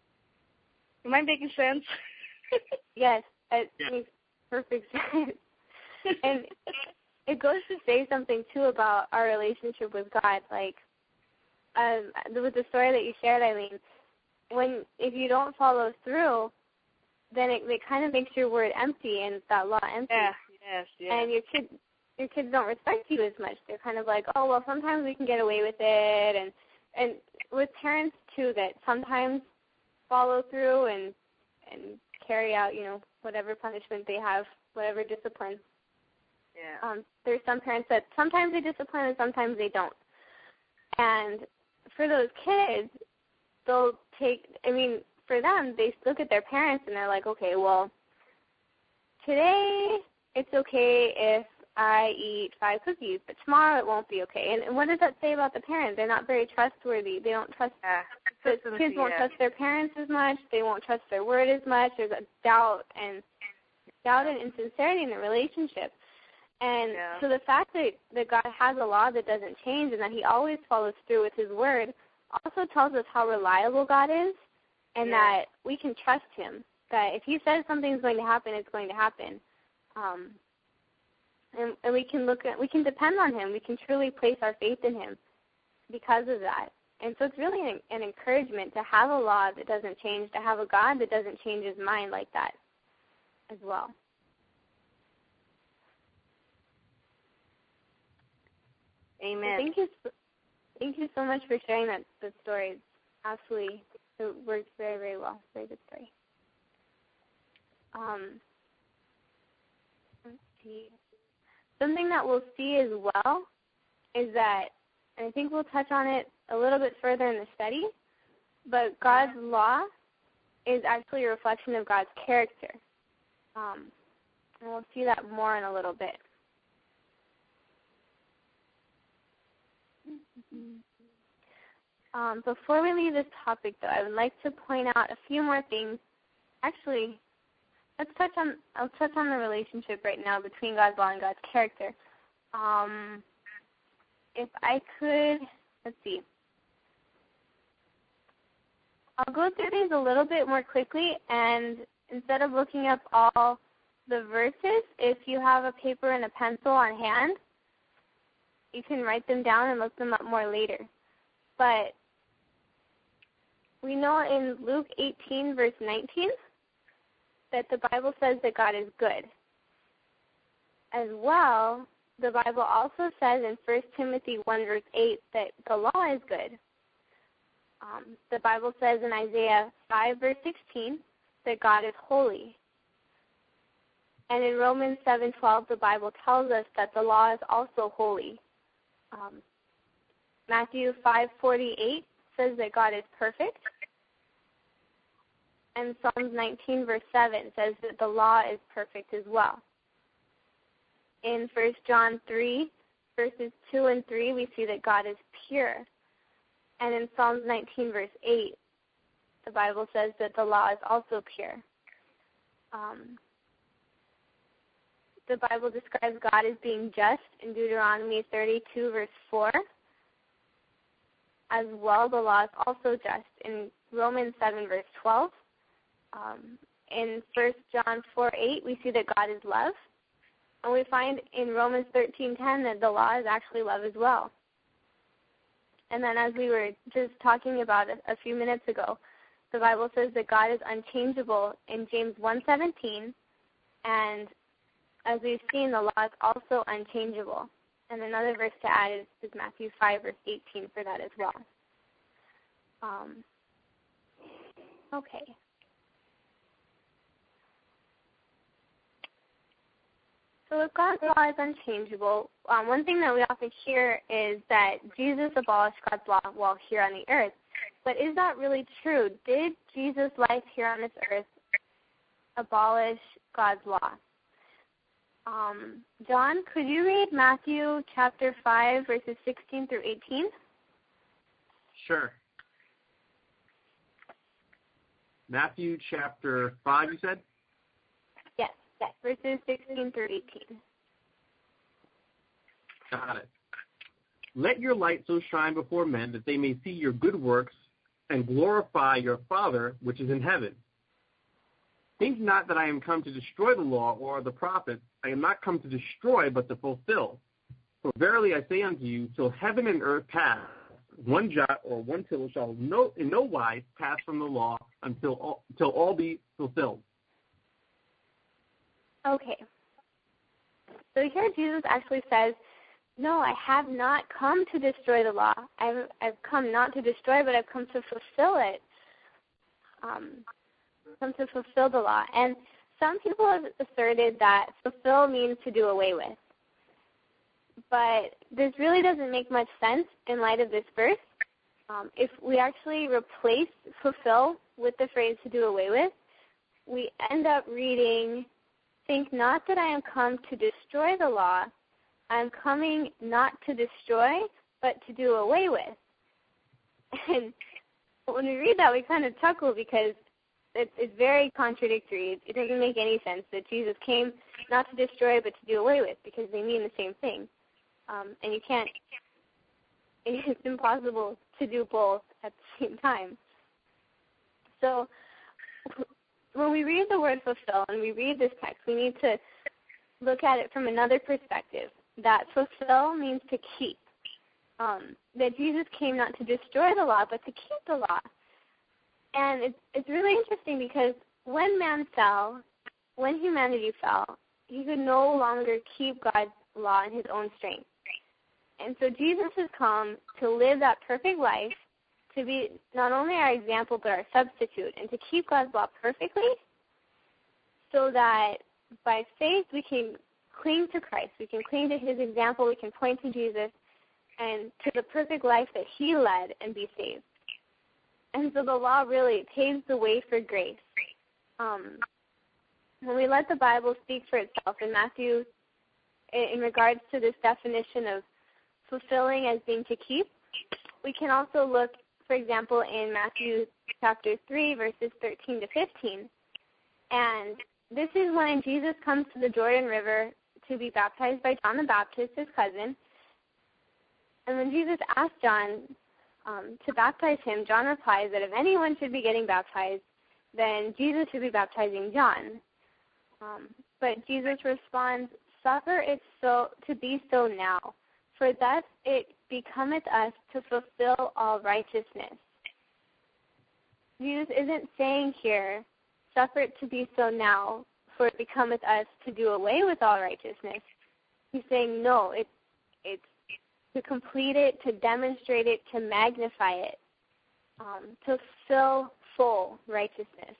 [SPEAKER 2] Am I making sense?
[SPEAKER 1] Yes, it
[SPEAKER 2] yeah.
[SPEAKER 1] makes perfect sense. And it goes to say something, too, about our relationship with God. Like, um, with the story that you shared, Eileen, when if you don't follow through, then it, it kind of makes your word empty and that law empty.
[SPEAKER 2] Yes, yes, yes.
[SPEAKER 1] And your kids, your kids don't respect you as much. They're kind of like, oh, well, sometimes we can get away with it. And and with parents, too, that sometimes follow through and and carry out, you know, whatever punishment they have, whatever discipline.
[SPEAKER 2] Yeah.
[SPEAKER 1] Um, there's some parents that sometimes they discipline and sometimes they don't. And for those kids, they'll take, I mean, for them, they look at their parents and they're like, okay, well, today it's okay if I eat five cookies, but tomorrow it won't be okay. And, and what does that say about the parents? They're not very trustworthy. They don't trust,
[SPEAKER 2] yeah.
[SPEAKER 1] the kids won't
[SPEAKER 2] yeah.
[SPEAKER 1] trust their parents as much. They won't trust their word as much. There's a doubt and doubt and insincerity in the relationship. And
[SPEAKER 2] yeah.
[SPEAKER 1] so the fact that, that God has a law that doesn't change and that he always follows through with his word also tells us how reliable God is and
[SPEAKER 2] yeah.
[SPEAKER 1] that we can trust him, that if he says something's going to happen, it's going to happen. Um, and, and we can look at, we can depend on him. We can truly place our faith in him because of that. And so it's really an, an encouragement to have a law that doesn't change, to have a God that doesn't change his mind like that as well.
[SPEAKER 2] Amen.
[SPEAKER 1] Thank you, thank you so much for sharing that, that story. It's absolutely, it works very, very well. Very good story. Um, let's see. Something that we'll see as well is that, and I think we'll touch on it a little bit further in the study, but God's law is actually a reflection of God's character. Um, and we'll see that more in a little bit. Um, before we leave this topic, though, I would like to point out a few more things. Actually, let's touch on. I'll touch on the relationship right now between God's law and God's character. Um, if I could, let's see. I'll go through these a little bit more quickly, and instead of looking up all the verses, if you have a paper and a pencil on hand, you can write them down and look them up more later. But we know in Luke eighteen, verse nineteen, that the Bible says that God is good. As well, the Bible also says in First Timothy one verse eight that the law is good. Um, the Bible says in Isaiah five verse sixteen that God is holy. And in Romans seven twelve, the Bible tells us that the law is also holy. Um, Matthew five forty-eight says that God is perfect. And Psalms nineteen verse seven says that the law is perfect as well. In First John three verses two and three, we see that God is pure. And in Psalms nineteen verse eight, the Bible says that the law is also pure. Um, the Bible describes God as being just in Deuteronomy thirty-two verse four. As well, the law is also just in Romans seven verse twelve. Um, in First John four eight, we see that God is love. And we find in Romans thirteen ten that the law is actually love as well. And then as we were just talking about a, a few minutes ago, the Bible says that God is unchangeable in James one seventeen. And as we've seen, the law is also unchangeable. And another verse to add is, is Matthew five verse eighteen for that as well. Um, okay. So if God's law is unchangeable, um, one thing that we often hear is that Jesus abolished God's law while here on the earth. But is that really true? Did Jesus' life here on this earth abolish God's law? Um, John, could you read Matthew chapter five, verses sixteen through eighteen?
[SPEAKER 3] Sure. Matthew chapter five, you said?
[SPEAKER 1] Yes, yes, verses sixteen through eighteen.
[SPEAKER 3] Got it. Let your light so shine before men that they may see your good works and glorify your Father which is in heaven. Think not that I am come to destroy the law or the prophets. I am not come to destroy, but to fulfill. For verily I say unto you, till heaven and earth pass, one jot or one tittle shall no, in no wise pass from the law until all, till all be fulfilled.
[SPEAKER 1] Okay. So here Jesus actually says, no, I have not come to destroy the law. I've, I've come not to destroy, but I've come to fulfill it. Um, come to fulfill the law. And some people have asserted that fulfill means to do away with. But this really doesn't make much sense in light of this verse. Um, if we actually replace fulfill with the phrase to do away with, we end up reading, think not that I am come to destroy the law, I am coming not to destroy, but to do away with. And when we read that, we kind of chuckle because it's, it's very contradictory. It doesn't make any sense that Jesus came not to destroy, but to do away with, because they mean the same thing. Um, and you can't, it's impossible to do both at the same time. So when we read the word fulfill and we read this text, we need to look at it from another perspective, that fulfill means to keep. Um, that Jesus came not to destroy the law, but to keep the law. And it's, it's really interesting because when man fell, when humanity fell, he could no longer keep God's law in his own strength. And so Jesus has come to live that perfect life, to be not only our example but our substitute, and to keep God's law perfectly so that by faith we can cling to Christ, we can cling to his example, we can point to Jesus and to the perfect life that he led and be saved. And so the law really paves the way for grace. Um, when we let the Bible speak for itself in Matthew, in regards to this definition of fulfilling as being to keep, we can also look, for example, in Matthew chapter three, verses thirteen to fifteen. And this is when Jesus comes to the Jordan River to be baptized by John the Baptist, his cousin. And when Jesus asked John um, to baptize him, John replies that if anyone should be getting baptized, then Jesus should be baptizing John. Um, but Jesus responds, suffer it so to be so now, for thus it becometh us to fulfill all righteousness. Jesus isn't saying here, suffer it to be so now, for it becometh us to do away with all righteousness. He's saying, no, it, it's to complete it, to demonstrate it, to magnify it, um, to fill full righteousness.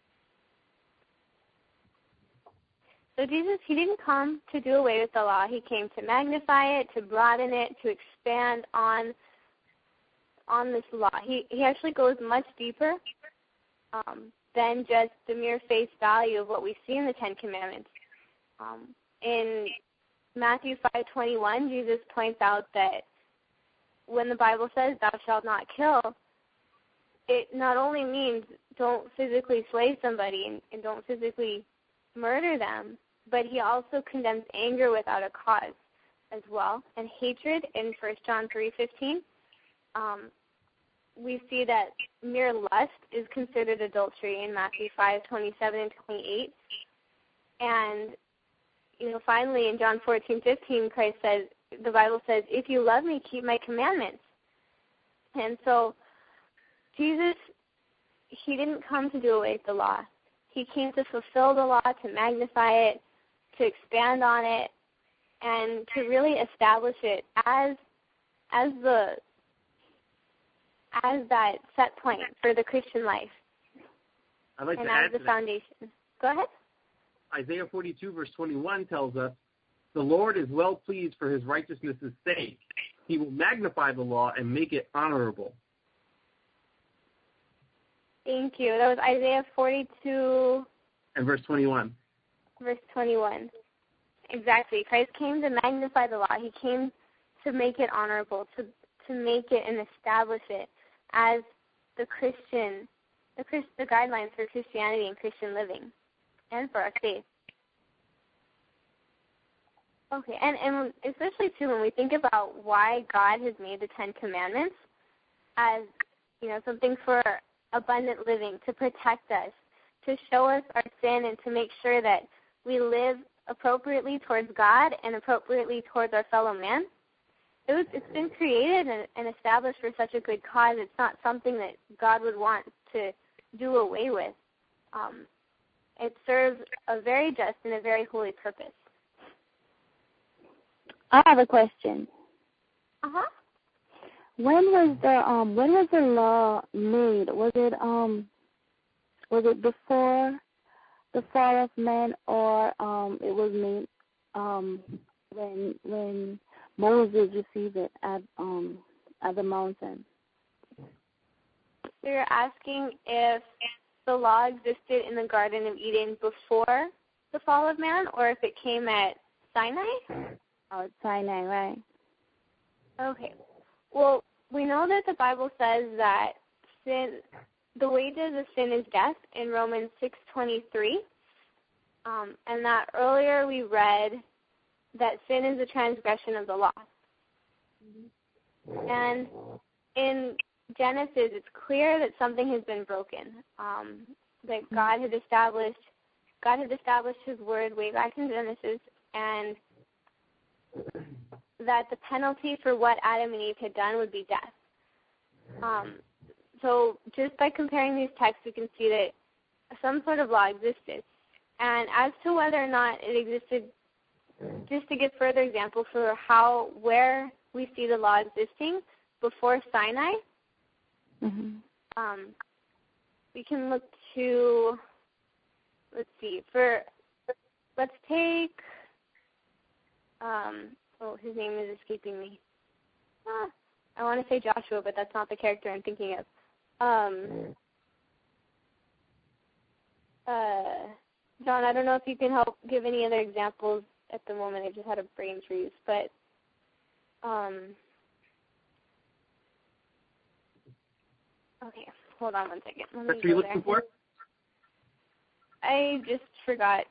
[SPEAKER 1] So Jesus, he didn't come to do away with the law. He came to magnify it, to broaden it, to expand on on this law. He he actually goes much deeper um, than just the mere face value of what we see in the Ten Commandments. Um, in Matthew five twenty-one, Jesus points out that when the Bible says, thou shalt not kill, it not only means don't physically slay somebody and, and don't physically murder them, but he also condemns anger without a cause as well, and hatred in First John three fifteen. Um, we see that mere lust is considered adultery in Matthew five twenty-seven and twenty-eight. And, you know, finally in John fourteen fifteen, Christ says, the Bible says, if you love me, keep my commandments. And so Jesus, he didn't come to do away with the law. He came to fulfill the law, to magnify it, to expand on it, and to really establish it as as the as that set point for the Christian life.
[SPEAKER 3] I'd like
[SPEAKER 1] and
[SPEAKER 3] to
[SPEAKER 1] as
[SPEAKER 3] add
[SPEAKER 1] the
[SPEAKER 3] to
[SPEAKER 1] foundation.
[SPEAKER 3] That.
[SPEAKER 1] Go ahead.
[SPEAKER 3] Isaiah forty-two verse twenty-one tells us, the Lord is well pleased for his righteousness' sake. He will magnify the law and make it honorable.
[SPEAKER 1] Thank you. That was Isaiah forty-two.
[SPEAKER 3] And verse twenty-one.
[SPEAKER 1] Verse twenty-one. Exactly. Christ came to magnify the law. He came to make it honorable, to to make it and establish it as the Christian, the, Christ, the guidelines for Christianity and Christian living, and for our faith. Okay, and, and especially too when we think about why God has made the Ten Commandments as, you know, something for abundant living, to protect us, to show us our sin, and to make sure that we live appropriately towards God and appropriately towards our fellow man. It was, it's been created and, and established for such a good cause. It's not something that God would want to do away with. Um, it serves a very just and a very holy purpose.
[SPEAKER 5] I have a question.
[SPEAKER 1] Uh-huh.
[SPEAKER 5] When was the um when was the law made? Was it um was it before the fall of man, or um it was made um when when Moses received it at um at the mountain?
[SPEAKER 1] So you're asking if the law existed in the Garden of Eden before the fall of man, or if it came at Sinai?
[SPEAKER 5] Oh, it's Sinai, right?
[SPEAKER 1] Okay. Well, we know that the Bible says that sin, the wages of sin is death in Romans six twenty-three, um, and that earlier we read that sin is a transgression of the law. Mm-hmm. And in Genesis, it's clear that something has been broken. Um, that God had established, God had established His word way back in Genesis, and that the penalty for what Adam and Eve had done would be death. Um, so just by comparing these texts, we can see that some sort of law existed. And as to whether or not it existed, just to give further examples for how, where we see the law existing before Sinai,
[SPEAKER 5] mm-hmm.
[SPEAKER 1] um, we can look to, let's see, for, let's take, um, oh, his name is escaping me. Ah, I want to say Joshua, but that's not the character I'm thinking of. Um, uh, John, I don't know if you can help give any other examples at the moment. I just had a brain freeze, but um, okay, hold on one second. Let me
[SPEAKER 3] That's what you're looking for?
[SPEAKER 1] I just forgot.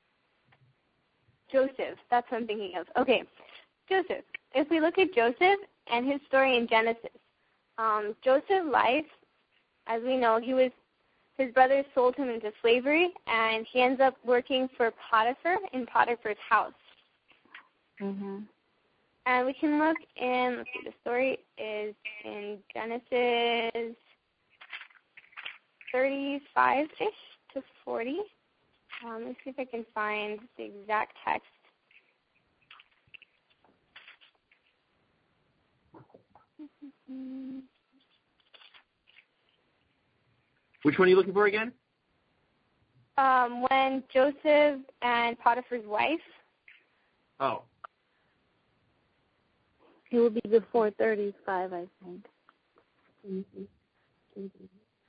[SPEAKER 1] Joseph, that's what I'm thinking of. Okay, Joseph. If we look at Joseph and his story in Genesis, um, Joseph's life, as we know, he was his brothers sold him into slavery, and he ends up working for Potiphar in Potiphar's house.
[SPEAKER 5] Mm-hmm.
[SPEAKER 1] And we can look in, let's see, the story is in Genesis thirty-five-ish to forty. Um, let's see if I can find the exact text.
[SPEAKER 3] Which one are you looking for again?
[SPEAKER 1] Um, when Joseph and Potiphar's wife.
[SPEAKER 3] Oh.
[SPEAKER 5] It will be before thirty-five, I think.
[SPEAKER 4] Mm-hmm. Mm-hmm.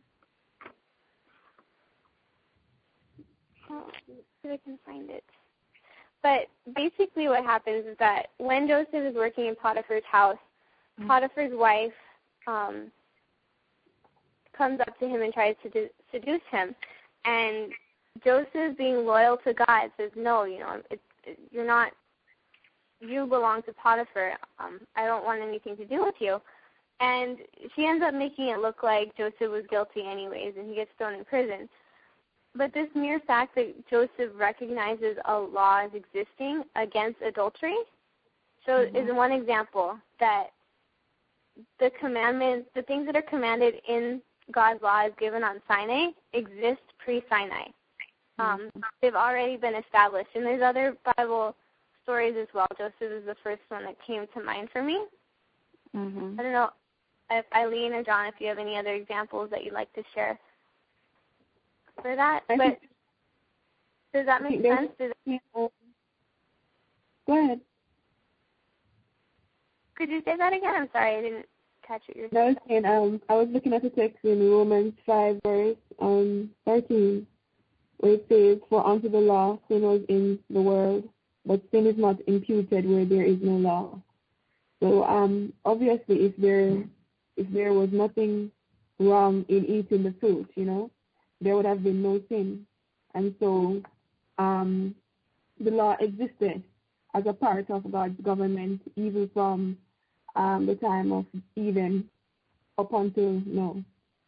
[SPEAKER 1] Oh, let's see if I can find it. But basically what happens is that when Joseph is working in Potiphar's house, mm-hmm. Potiphar's wife um, comes up to him and tries to do- seduce him. And Joseph, being loyal to God, says, no, you know, it, it, you're not, you belong to Potiphar. Um, I don't want anything to do with you. And she ends up making it look like Joseph was guilty anyways, and he gets thrown in prison. But this mere fact that Joseph recognizes a law as existing against adultery so mm-hmm. is one example that the commandments, the things that are commanded in God's law as given on Sinai exist pre-Sinai. Um, they've already been established. And there's other Bible stories as well. Joseph is the first one that came to mind for me.
[SPEAKER 5] Mm-hmm.
[SPEAKER 1] I don't know if Eileen or John, if you have any other examples that you'd like to share for that.
[SPEAKER 4] I
[SPEAKER 1] but does that make sense? Does
[SPEAKER 4] that, go ahead.
[SPEAKER 1] Could you say that again? I'm sorry, I didn't catch what you were saying.
[SPEAKER 4] No, I was saying, um, I was looking at the text in Romans five, verse um, thirteen, where it says, for unto the law sin was in the world, but sin is not imputed where there is no law. So um, obviously, if there if there was nothing wrong in eating the fruit, you know, there would have been no sin. And so um, the law existed as a part of God's government, even from um, the time of Eden up until now.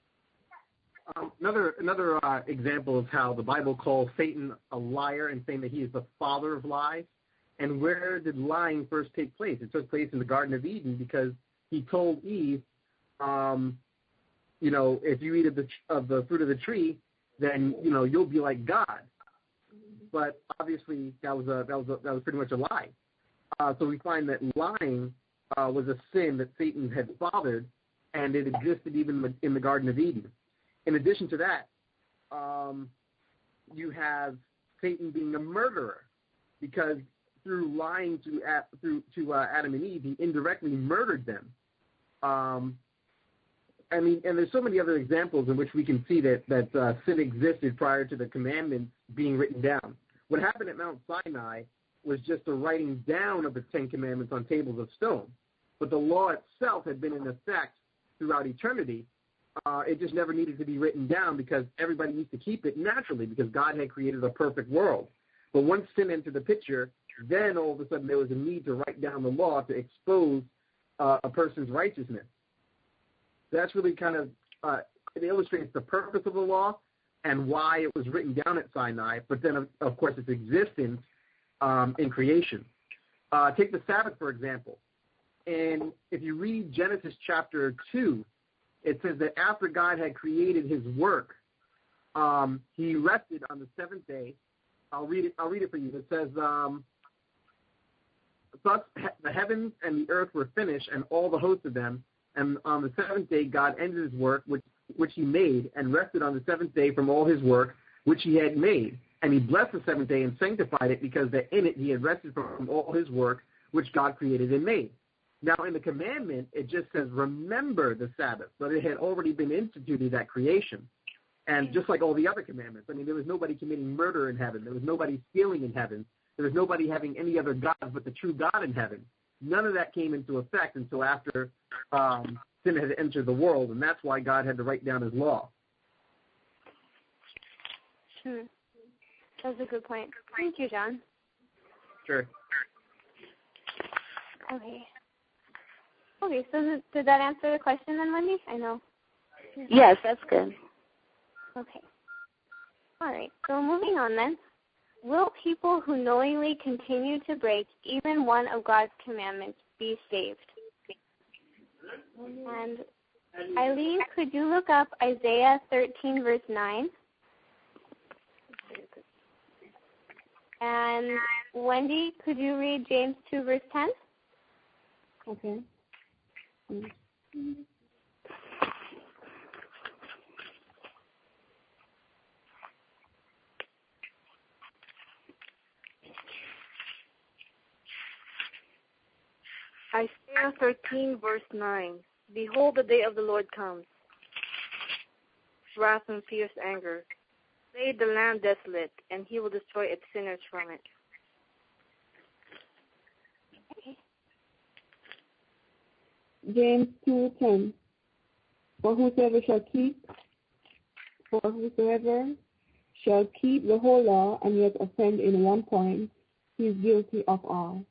[SPEAKER 3] Um, another another uh, example of how the Bible calls Satan a liar and saying that he is the father of lies. And where did lying first take place? It took place in the Garden of Eden because he told Eve, um, you know, if you eat of the of the fruit of the tree, then you know you'll be like God. But obviously that was a that was a, that was pretty much a lie. Uh, so we find that lying uh, was a sin that Satan had fathered, and it existed even in the Garden of Eden. In addition to that, um, you have Satan being a murderer, because through lying to through to uh, Adam and Eve, he indirectly murdered them. Um, I mean, and there's so many other examples in which we can see that that uh, sin existed prior to the commandments being written down. What happened at Mount Sinai was just the writing down of the Ten Commandments on tables of stone, but the law itself had been in effect throughout eternity. Uh, it just never needed to be written down because everybody needs to keep it naturally because God had created a perfect world. But once sin entered the picture, then all of a sudden there was a need to write down the law to expose uh, a person's righteousness. That's really kind of, uh, it illustrates the purpose of the law and why it was written down at Sinai, but then, of, of course, its existence um, in creation. Uh, take the Sabbath, for example. And if you read Genesis chapter two, it says that after God had created his work, um, he rested on the seventh day. I'll read it. I'll read it for you. It says, um, "Thus the heavens and the earth were finished, and all the hosts of them. And on the seventh day, God ended his work, which which he made, and rested on the seventh day from all his work, which he had made. And he blessed the seventh day and sanctified it, because that in it he had rested from all his work, which God created and made." Now, in the commandment, it just says, remember the Sabbath, but it had already been instituted at creation. And just like all the other commandments, I mean, there was nobody committing murder in heaven. There was nobody stealing in heaven. There was nobody having any other gods but the true God in heaven. None of that came into effect until after um, sin had entered the world, and that's why God had to write down his law.
[SPEAKER 1] Hmm. That's a good point. Thank you, John.
[SPEAKER 3] Sure.
[SPEAKER 1] Okay. Okay, so did, did that answer the question then, Wendy? I know.
[SPEAKER 5] Yes, that's good.
[SPEAKER 1] Okay. All right, so moving on then. Will people who knowingly continue to break even one of God's commandments be saved? And Eileen, could you look up Isaiah thirteen, verse nine? And Wendy, could you read James two, verse ten?
[SPEAKER 4] Okay. Mm-hmm.
[SPEAKER 2] Isaiah thirteen, verse nine. Behold, the day of the Lord comes, wrath and fierce anger. Lay the land desolate, and he will destroy its sinners from it.
[SPEAKER 4] James two ten. For whosoever shall keep, for whosoever shall keep the whole law and yet offend in one point, he is guilty of all.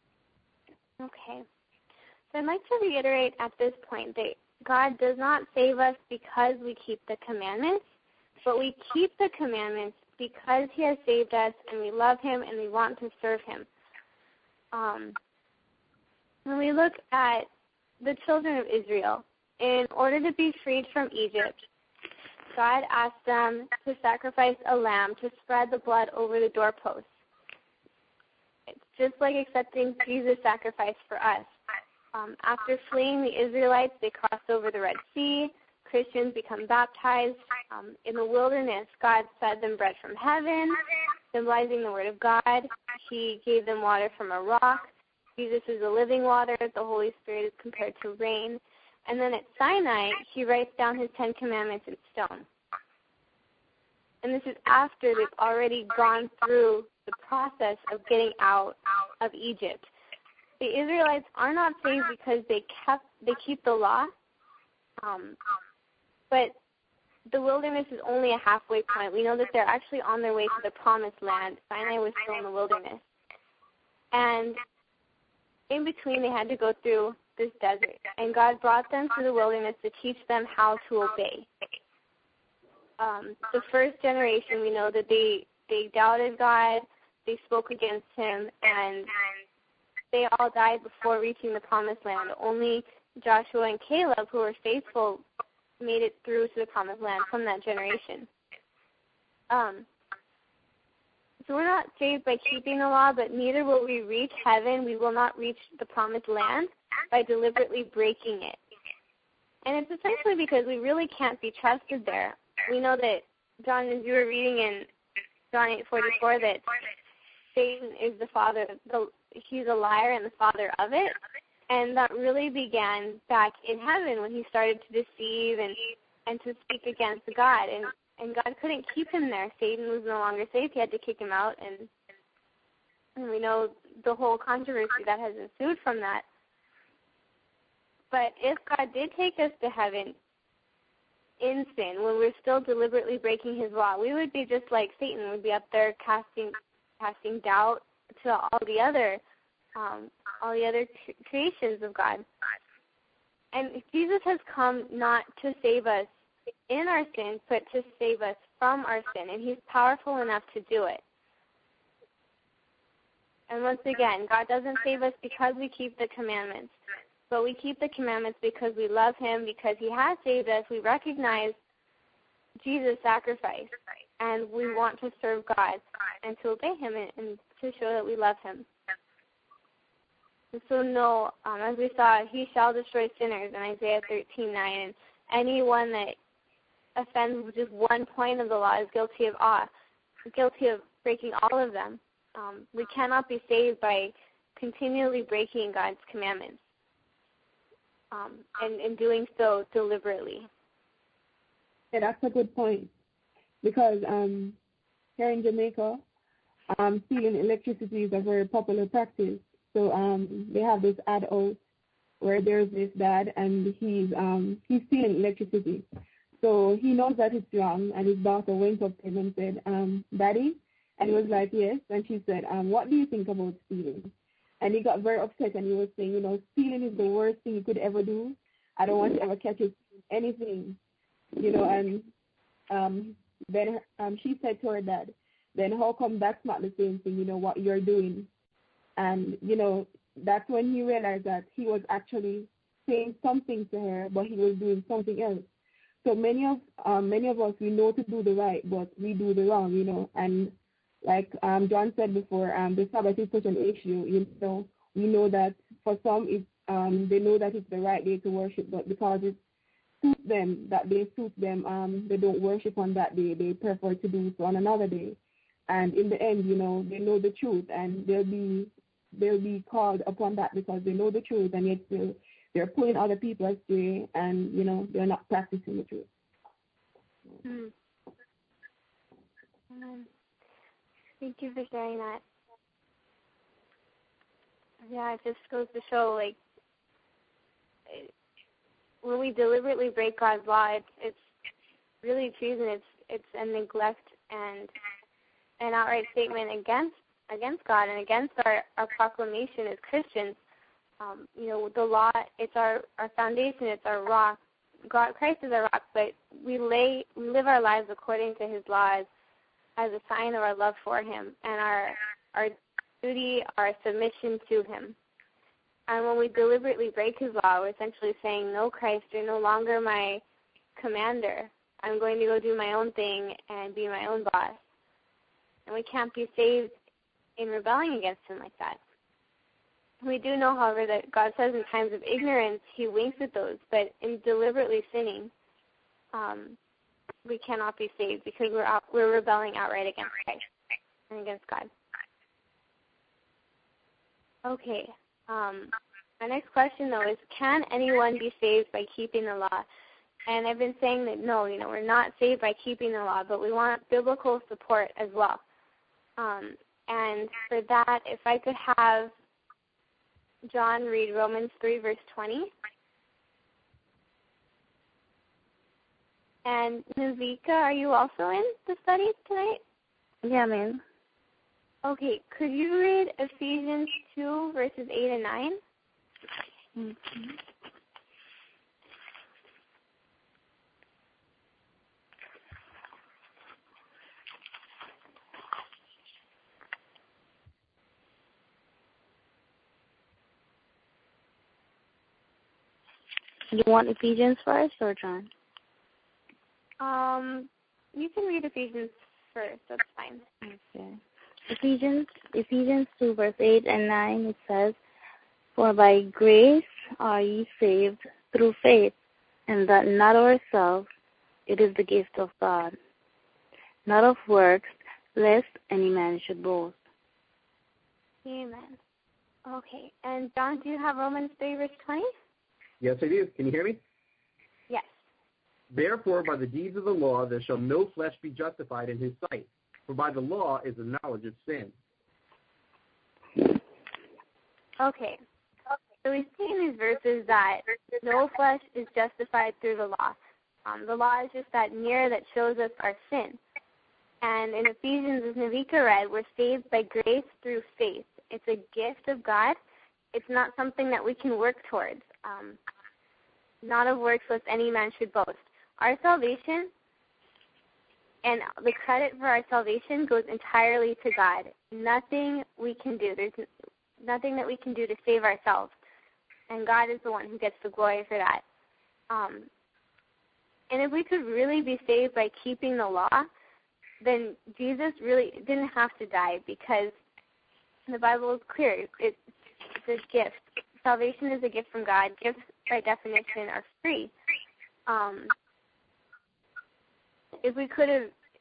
[SPEAKER 1] Okay. So I'd like to reiterate at this point that God does not save us because we keep the commandments, but we keep the commandments because he has saved us and we love him and we want to serve him. Um, when we look at the children of Israel, in order to be freed from Egypt, God asked them to sacrifice a lamb to spread the blood over the doorposts. It's just like accepting Jesus' sacrifice for us. Um, after fleeing the Israelites, they crossed over the Red Sea. Christians become baptized. Um, in the wilderness, God fed them bread from heaven, symbolizing the Word of God. He gave them water from a rock. Jesus is the living water. The Holy Spirit is compared to rain. And then at Sinai, he writes down his Ten Commandments in stone. And this is after they've already gone through the process of getting out of Egypt. The Israelites are not saved because they kept they keep the law, um, but the wilderness is only a halfway point. We know that they're actually on their way to the promised land. Sinai was still in the wilderness. And in between, they had to go through this desert. And God brought them to the wilderness to teach them how to obey. Um, the first generation, we know that they, they doubted God, they spoke against him, and they all died before reaching the promised land. Only Joshua and Caleb, who were faithful, made it through to the promised land from that generation. Um, so we're not saved by keeping the law, but neither will we reach heaven. We will not reach the promised land by deliberately breaking it. And it's essentially because we really can't be trusted there. We know that, John, as you were reading in John eight forty-four, that Satan is the father, the, he's a liar and the father of it. And that really began back in heaven when he started to deceive and, and to speak against God. And, and God couldn't keep him there. Satan was no longer safe. He had to kick him out. And, and we know the whole controversy that has ensued from that. But if God did take us to heaven in sin, when we're still deliberately breaking his law, we would be just like Satan. We'd be up there casting casting doubt to all the other um, all the other creations of God. And Jesus has come not to save us in our sins, but to save us from our sin, and he's powerful enough to do it. And once again, God doesn't save us because we keep the commandments, but we keep the commandments because we love him, because he has saved us. We recognize Jesus' sacrifice, and we want to serve God and to obey him and, and to show that we love him. And so no, um, as we saw, he shall destroy sinners in Isaiah thirteen nine, and anyone that offends with just one point of the law is guilty of all, guilty of breaking all of them. Um, we cannot be saved by continually breaking God's commandments um, and, and doing so deliberately.
[SPEAKER 4] Yeah, that's a good point, because um, here in Jamaica, um, stealing electricity is a very popular practice. So um, they have this ad out where there's this dad and he's um, he's stealing electricity. So he knows that it's wrong, and his daughter went up to him and said, um, Daddy? And he was like, yes. And she said, um, what do you think about stealing? And he got very upset, and he was saying, you know, stealing is the worst thing you could ever do. I don't want to ever catch you stealing anything, you know. And um, then um, she said to her dad, then how come that's not the same thing, you know, what you're doing? And, you know, that's when he realized that he was actually saying something to her, but he was doing something else. So many of um, many of us, we know to do the right, but we do the wrong, you know. And like um, John said before, um, the Sabbath is such an issue. You know, we know that for some, it's, um, they know that it's the right day to worship, but because it suits them, that day suits them, um, they don't worship on that day. They prefer to do so on another day. And in the end, you know, they know the truth, and they'll be they'll be called upon that because they know the truth, and yet still they're pulling other people astray, and you know they're not practicing the truth.
[SPEAKER 1] Mm. Um, thank you for sharing that. Yeah, it just goes to show, like, it, when we deliberately break God's law, it's, it's really treason. It's it's a neglect and an outright statement against against God and against our, our proclamation as Christians. Um, you know, the law, it's our, our foundation, it's our rock. God, Christ is our rock, but we lay we live our lives according to His laws as a sign of our love for Him and our our duty, our submission to Him. And when we deliberately break His law, we're essentially saying, no, Christ, you're no longer my commander. I'm going to go do my own thing and be my own boss. And we can't be saved in rebelling against Him like that. We do know, however, that God says in times of ignorance He winks at those, but in deliberately sinning, um, we cannot be saved because we're out, we're rebelling outright against Christ and against God. Okay. Um, my next question, though, is can anyone be saved by keeping the law? And I've been saying that no, you know, we're not saved by keeping the law, but we want biblical support as well. Um, and for that, if I could have John read Romans three, verse twenty. And Navika, are you also in the study tonight?
[SPEAKER 5] Yeah, ma'am.
[SPEAKER 1] Okay, could you read Ephesians two, verses eight and nine?
[SPEAKER 5] Mm-hmm. You want Ephesians first or John?
[SPEAKER 1] Um, you can read Ephesians first. That's fine.
[SPEAKER 5] Okay. Ephesians, Ephesians two, verse eight and nine, it says, "For by grace are ye saved through faith, and that not of ourselves, it is the gift of God, not of works, lest any man should boast."
[SPEAKER 1] Amen. Okay, and John, do you have Romans three, verse twenty?
[SPEAKER 3] Yes, I do. Can you hear me?
[SPEAKER 1] Yes.
[SPEAKER 3] Therefore, by the deeds of the law, there shall no flesh be justified in His sight. For by the law is the knowledge of sin.
[SPEAKER 1] Okay. So we see in these verses that no flesh is justified through the law. Um, the law is just that mirror that shows us our sin. And in Ephesians, as Navika read, we're saved by grace through faith. It's a gift of God. It's not something that we can work towards. Um, not of works lest any man should boast. Our salvation and the credit for our salvation goes entirely to God. Nothing we can do. There's nothing that we can do to save ourselves. And God is the one who gets the glory for that. Um, and if we could really be saved by keeping the law, then Jesus really didn't have to die because the Bible is clear. It's, it's a gift. Salvation is a gift from God. Gifts, by definition, are free. Um, if we could have,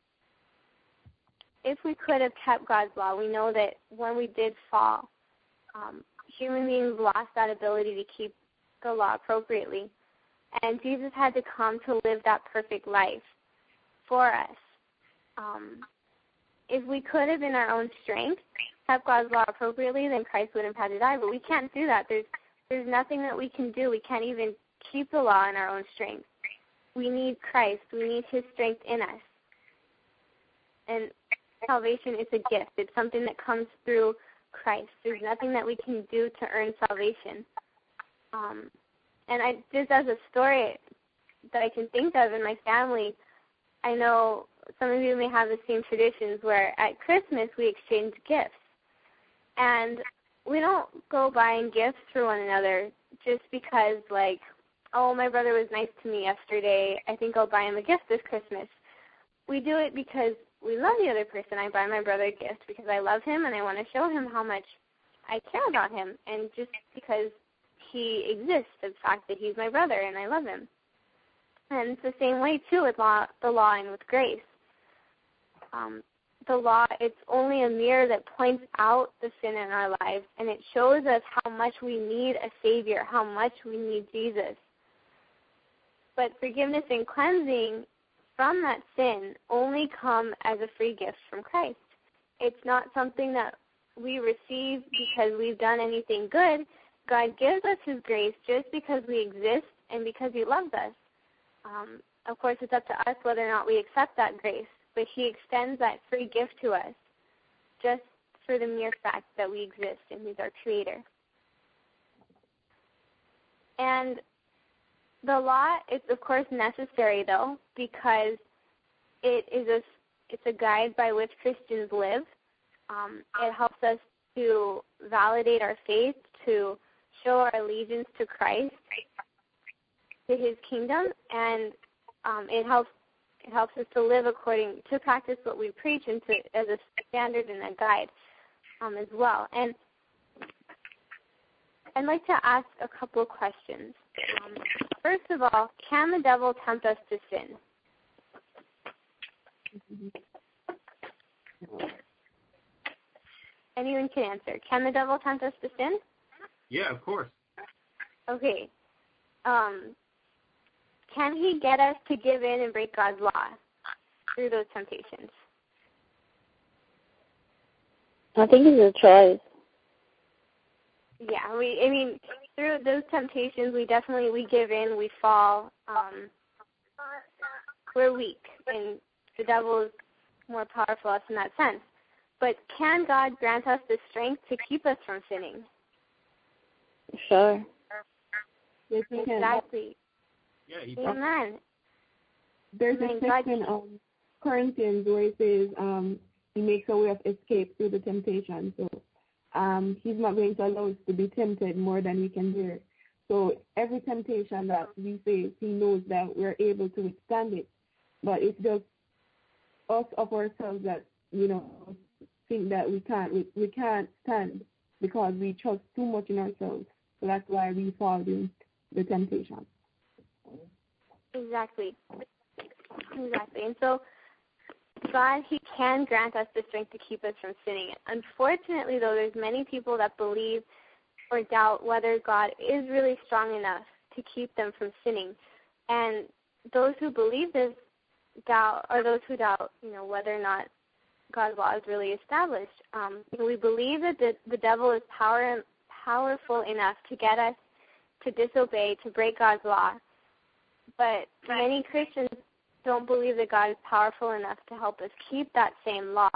[SPEAKER 1] if we could have kept God's law, we know that when we did fall, um, human beings lost that ability to keep the law appropriately, and Jesus had to come to live that perfect life for us. Um, if we could have, in our own strength, kept God's law appropriately, then Christ wouldn't have had to die. But we can't do that. There's there's nothing that we can do. We can't even keep the law in our own strength. We need Christ. We need His strength in us. And salvation is a gift. It's something that comes through Christ. There's nothing that we can do to earn salvation. Um, and I just as a story that I can think of in my family, I know some of you may have the same traditions where at Christmas we exchange gifts. And we don't go buying gifts for one another just because, like, oh, my brother was nice to me yesterday, I think I'll buy him a gift this Christmas. We do it because we love the other person. I buy my brother a gift because I love him and I want to show him how much I care about him, and just because he exists, the fact that he's my brother and I love him. And it's the same way, too, with law, the law and with grace. Um, the law, it's only a mirror that points out the sin in our lives, and it shows us how much we need a Savior, how much we need Jesus. But forgiveness and cleansing from that sin only come as a free gift from Christ. It's not something that we receive because we've done anything good. God gives us his grace just because we exist and because he loves us. Um, of course, it's up to us whether or not we accept that grace, but he extends that free gift to us just for the mere fact that we exist and he's our creator. And the law is, of course, necessary, though, because it is a, it's a guide by which Christians live. Um, it helps us to validate our faith, to show our allegiance to Christ, to his kingdom, and um, it helps it helps us to live according to practice what we preach and to, as a standard and a guide um, as well. And I'd like to ask a couple of questions. Um, first of all, can the devil tempt us to sin? Anyone can answer. Can the devil tempt us to sin?
[SPEAKER 3] Yeah, of course.
[SPEAKER 1] Okay. Um, can he get us to give in and break God's law through those temptations?
[SPEAKER 5] I think it's a choice.
[SPEAKER 1] Yeah, we. I mean, through those temptations, we definitely we give in, we fall. Um, we're weak, and the devil is more powerful us in that sense. But can God grant us the strength to keep us from sinning?
[SPEAKER 5] Sure.
[SPEAKER 4] Yes, he can.
[SPEAKER 1] Exactly.
[SPEAKER 3] Yeah, he
[SPEAKER 1] Amen.
[SPEAKER 4] There's
[SPEAKER 1] Amen.
[SPEAKER 4] a section of Corinthians where it says um, he makes a way of escape through the temptation. So um, he's not going to allow us to be tempted more than we can bear. So every temptation that we face, he knows that we're able to withstand it. But it's just us of ourselves that, you know, think that we can't we, we can't stand because we trust too much in ourselves. So that's why we fall into the temptation.
[SPEAKER 1] Exactly. Exactly. And so God, he can grant us the strength to keep us from sinning. Unfortunately, though, there's many people that believe or doubt whether God is really strong enough to keep them from sinning. And those who believe this doubt, or those who doubt, you know, whether or not God's law is really established. Um, we believe that the, the devil is power, powerful enough to get us to disobey, to break God's law. But many Christians don't believe that God is powerful enough to help us keep that same law.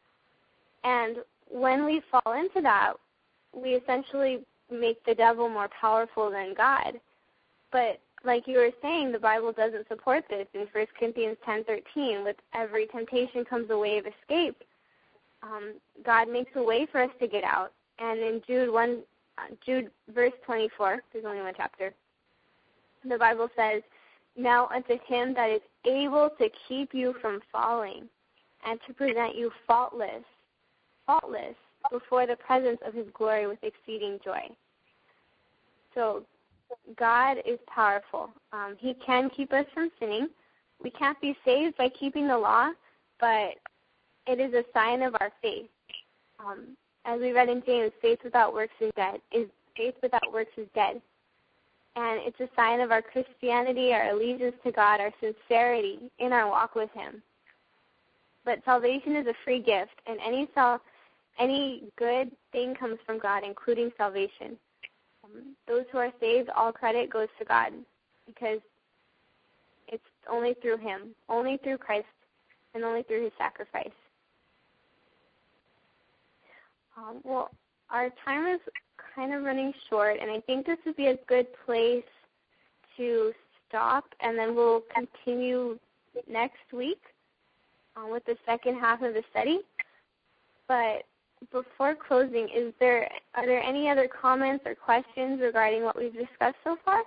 [SPEAKER 1] And when we fall into that, we essentially make the devil more powerful than God. But like you were saying, the Bible doesn't support this. In First Corinthians ten thirteen, with every temptation comes a way of escape. Um, God makes a way for us to get out. And in Jude one, uh, Jude verse twenty-four, there's only one chapter, the Bible says, "Now unto him that is able to keep you from falling, and to present you faultless, faultless before the presence of his glory with exceeding joy." So God is powerful. Um, he can keep us from sinning. We can't be saved by keeping the law, but it is a sign of our faith. Um, as we read in James, faith without works is dead. Is faith without works is dead. And it's a sign of our Christianity, our allegiance to God, our sincerity in our walk with him. But salvation is a free gift, and any sal- any good thing comes from God, including salvation. Um, those who are saved, all credit goes to God, because it's only through him, only through Christ, and only through his sacrifice. Um, well, our time is kind of running short, and I think this would be a good place to stop, and then we'll continue next week uh, with the second half of the study. But before closing, is there are there any other comments or questions regarding what we've discussed so far?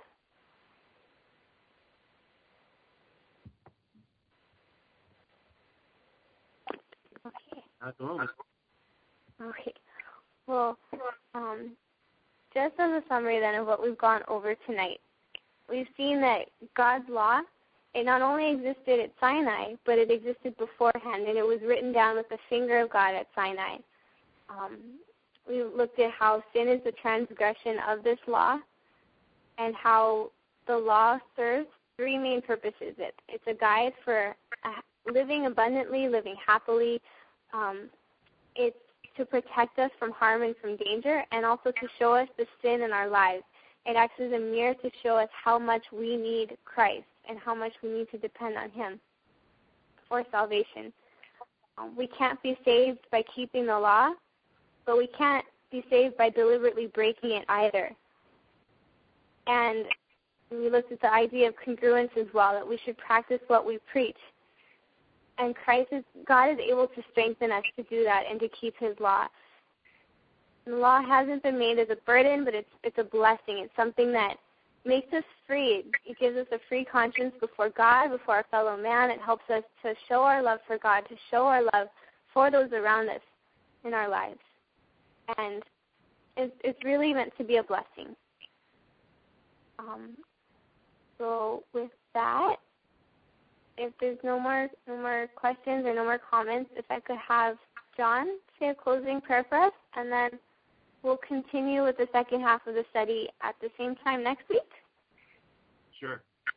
[SPEAKER 1] Okay.
[SPEAKER 3] At the moment.
[SPEAKER 1] Okay. Well, um, just as a summary then of what we've gone over tonight, we've seen that God's law, it not only existed at Sinai, but it existed beforehand, and it was written down with the finger of God at Sinai. Um, we looked at how sin is the transgression of this law, and how the law serves three main purposes. It, it's a guide for uh, living abundantly, living happily. Um, it's to protect us from harm and from danger, and also to show us the sin in our lives. It acts as a mirror to show us how much we need Christ and how much we need to depend on Him for salvation. Um, we can't be saved by keeping the law, but we can't be saved by deliberately breaking it either. And we looked at the idea of congruence as well, that we should practice what we preach. And Christ is, God is able to strengthen us to do that and to keep His law. And the law hasn't been made as a burden, but it's it's a blessing. It's something that makes us free. It gives us a free conscience before God, before our fellow man. It helps us to show our love for God, to show our love for those around us in our lives. And it's, it's really meant to be a blessing. Um, so with that, if there's no more no more questions or no more comments, if I could have John say a closing prayer for us, and then we'll continue with the second half of the study at the same time next week.
[SPEAKER 3] Sure.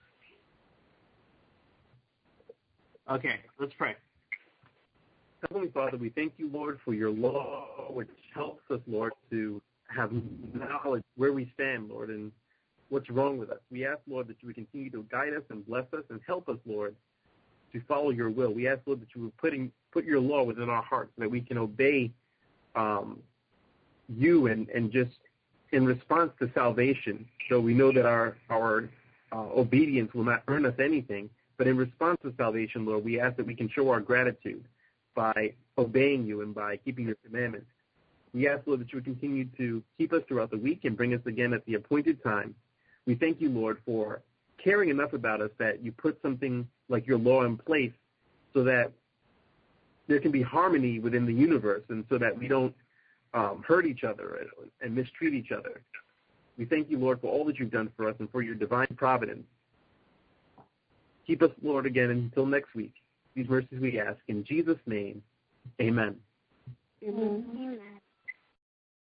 [SPEAKER 3] Okay, let's pray. Heavenly Father, we thank you, Lord, for your law, which helps us, Lord, to have knowledge where we stand, Lord, and what's wrong with us. We ask, Lord, that you would continue to guide us and bless us and help us, Lord, to follow your will. We ask, Lord, that you would putting, put your law within our hearts so that we can obey um, you and, and just in response to salvation. So we know that our, our uh, obedience will not earn us anything, but in response to salvation, Lord, we ask that we can show our gratitude by obeying you and by keeping your commandments. We ask, Lord, that you would continue to keep us throughout the week and bring us again at the appointed time. We thank you, Lord, for caring enough about us that you put something like your law in place so that there can be harmony within the universe and so that we don't um, hurt each other and mistreat each other. We thank you, Lord, for all that you've done for us and for your divine providence. Keep us, Lord, again until next week. These mercies we ask in Jesus' name. Amen.
[SPEAKER 4] Amen.
[SPEAKER 1] Amen.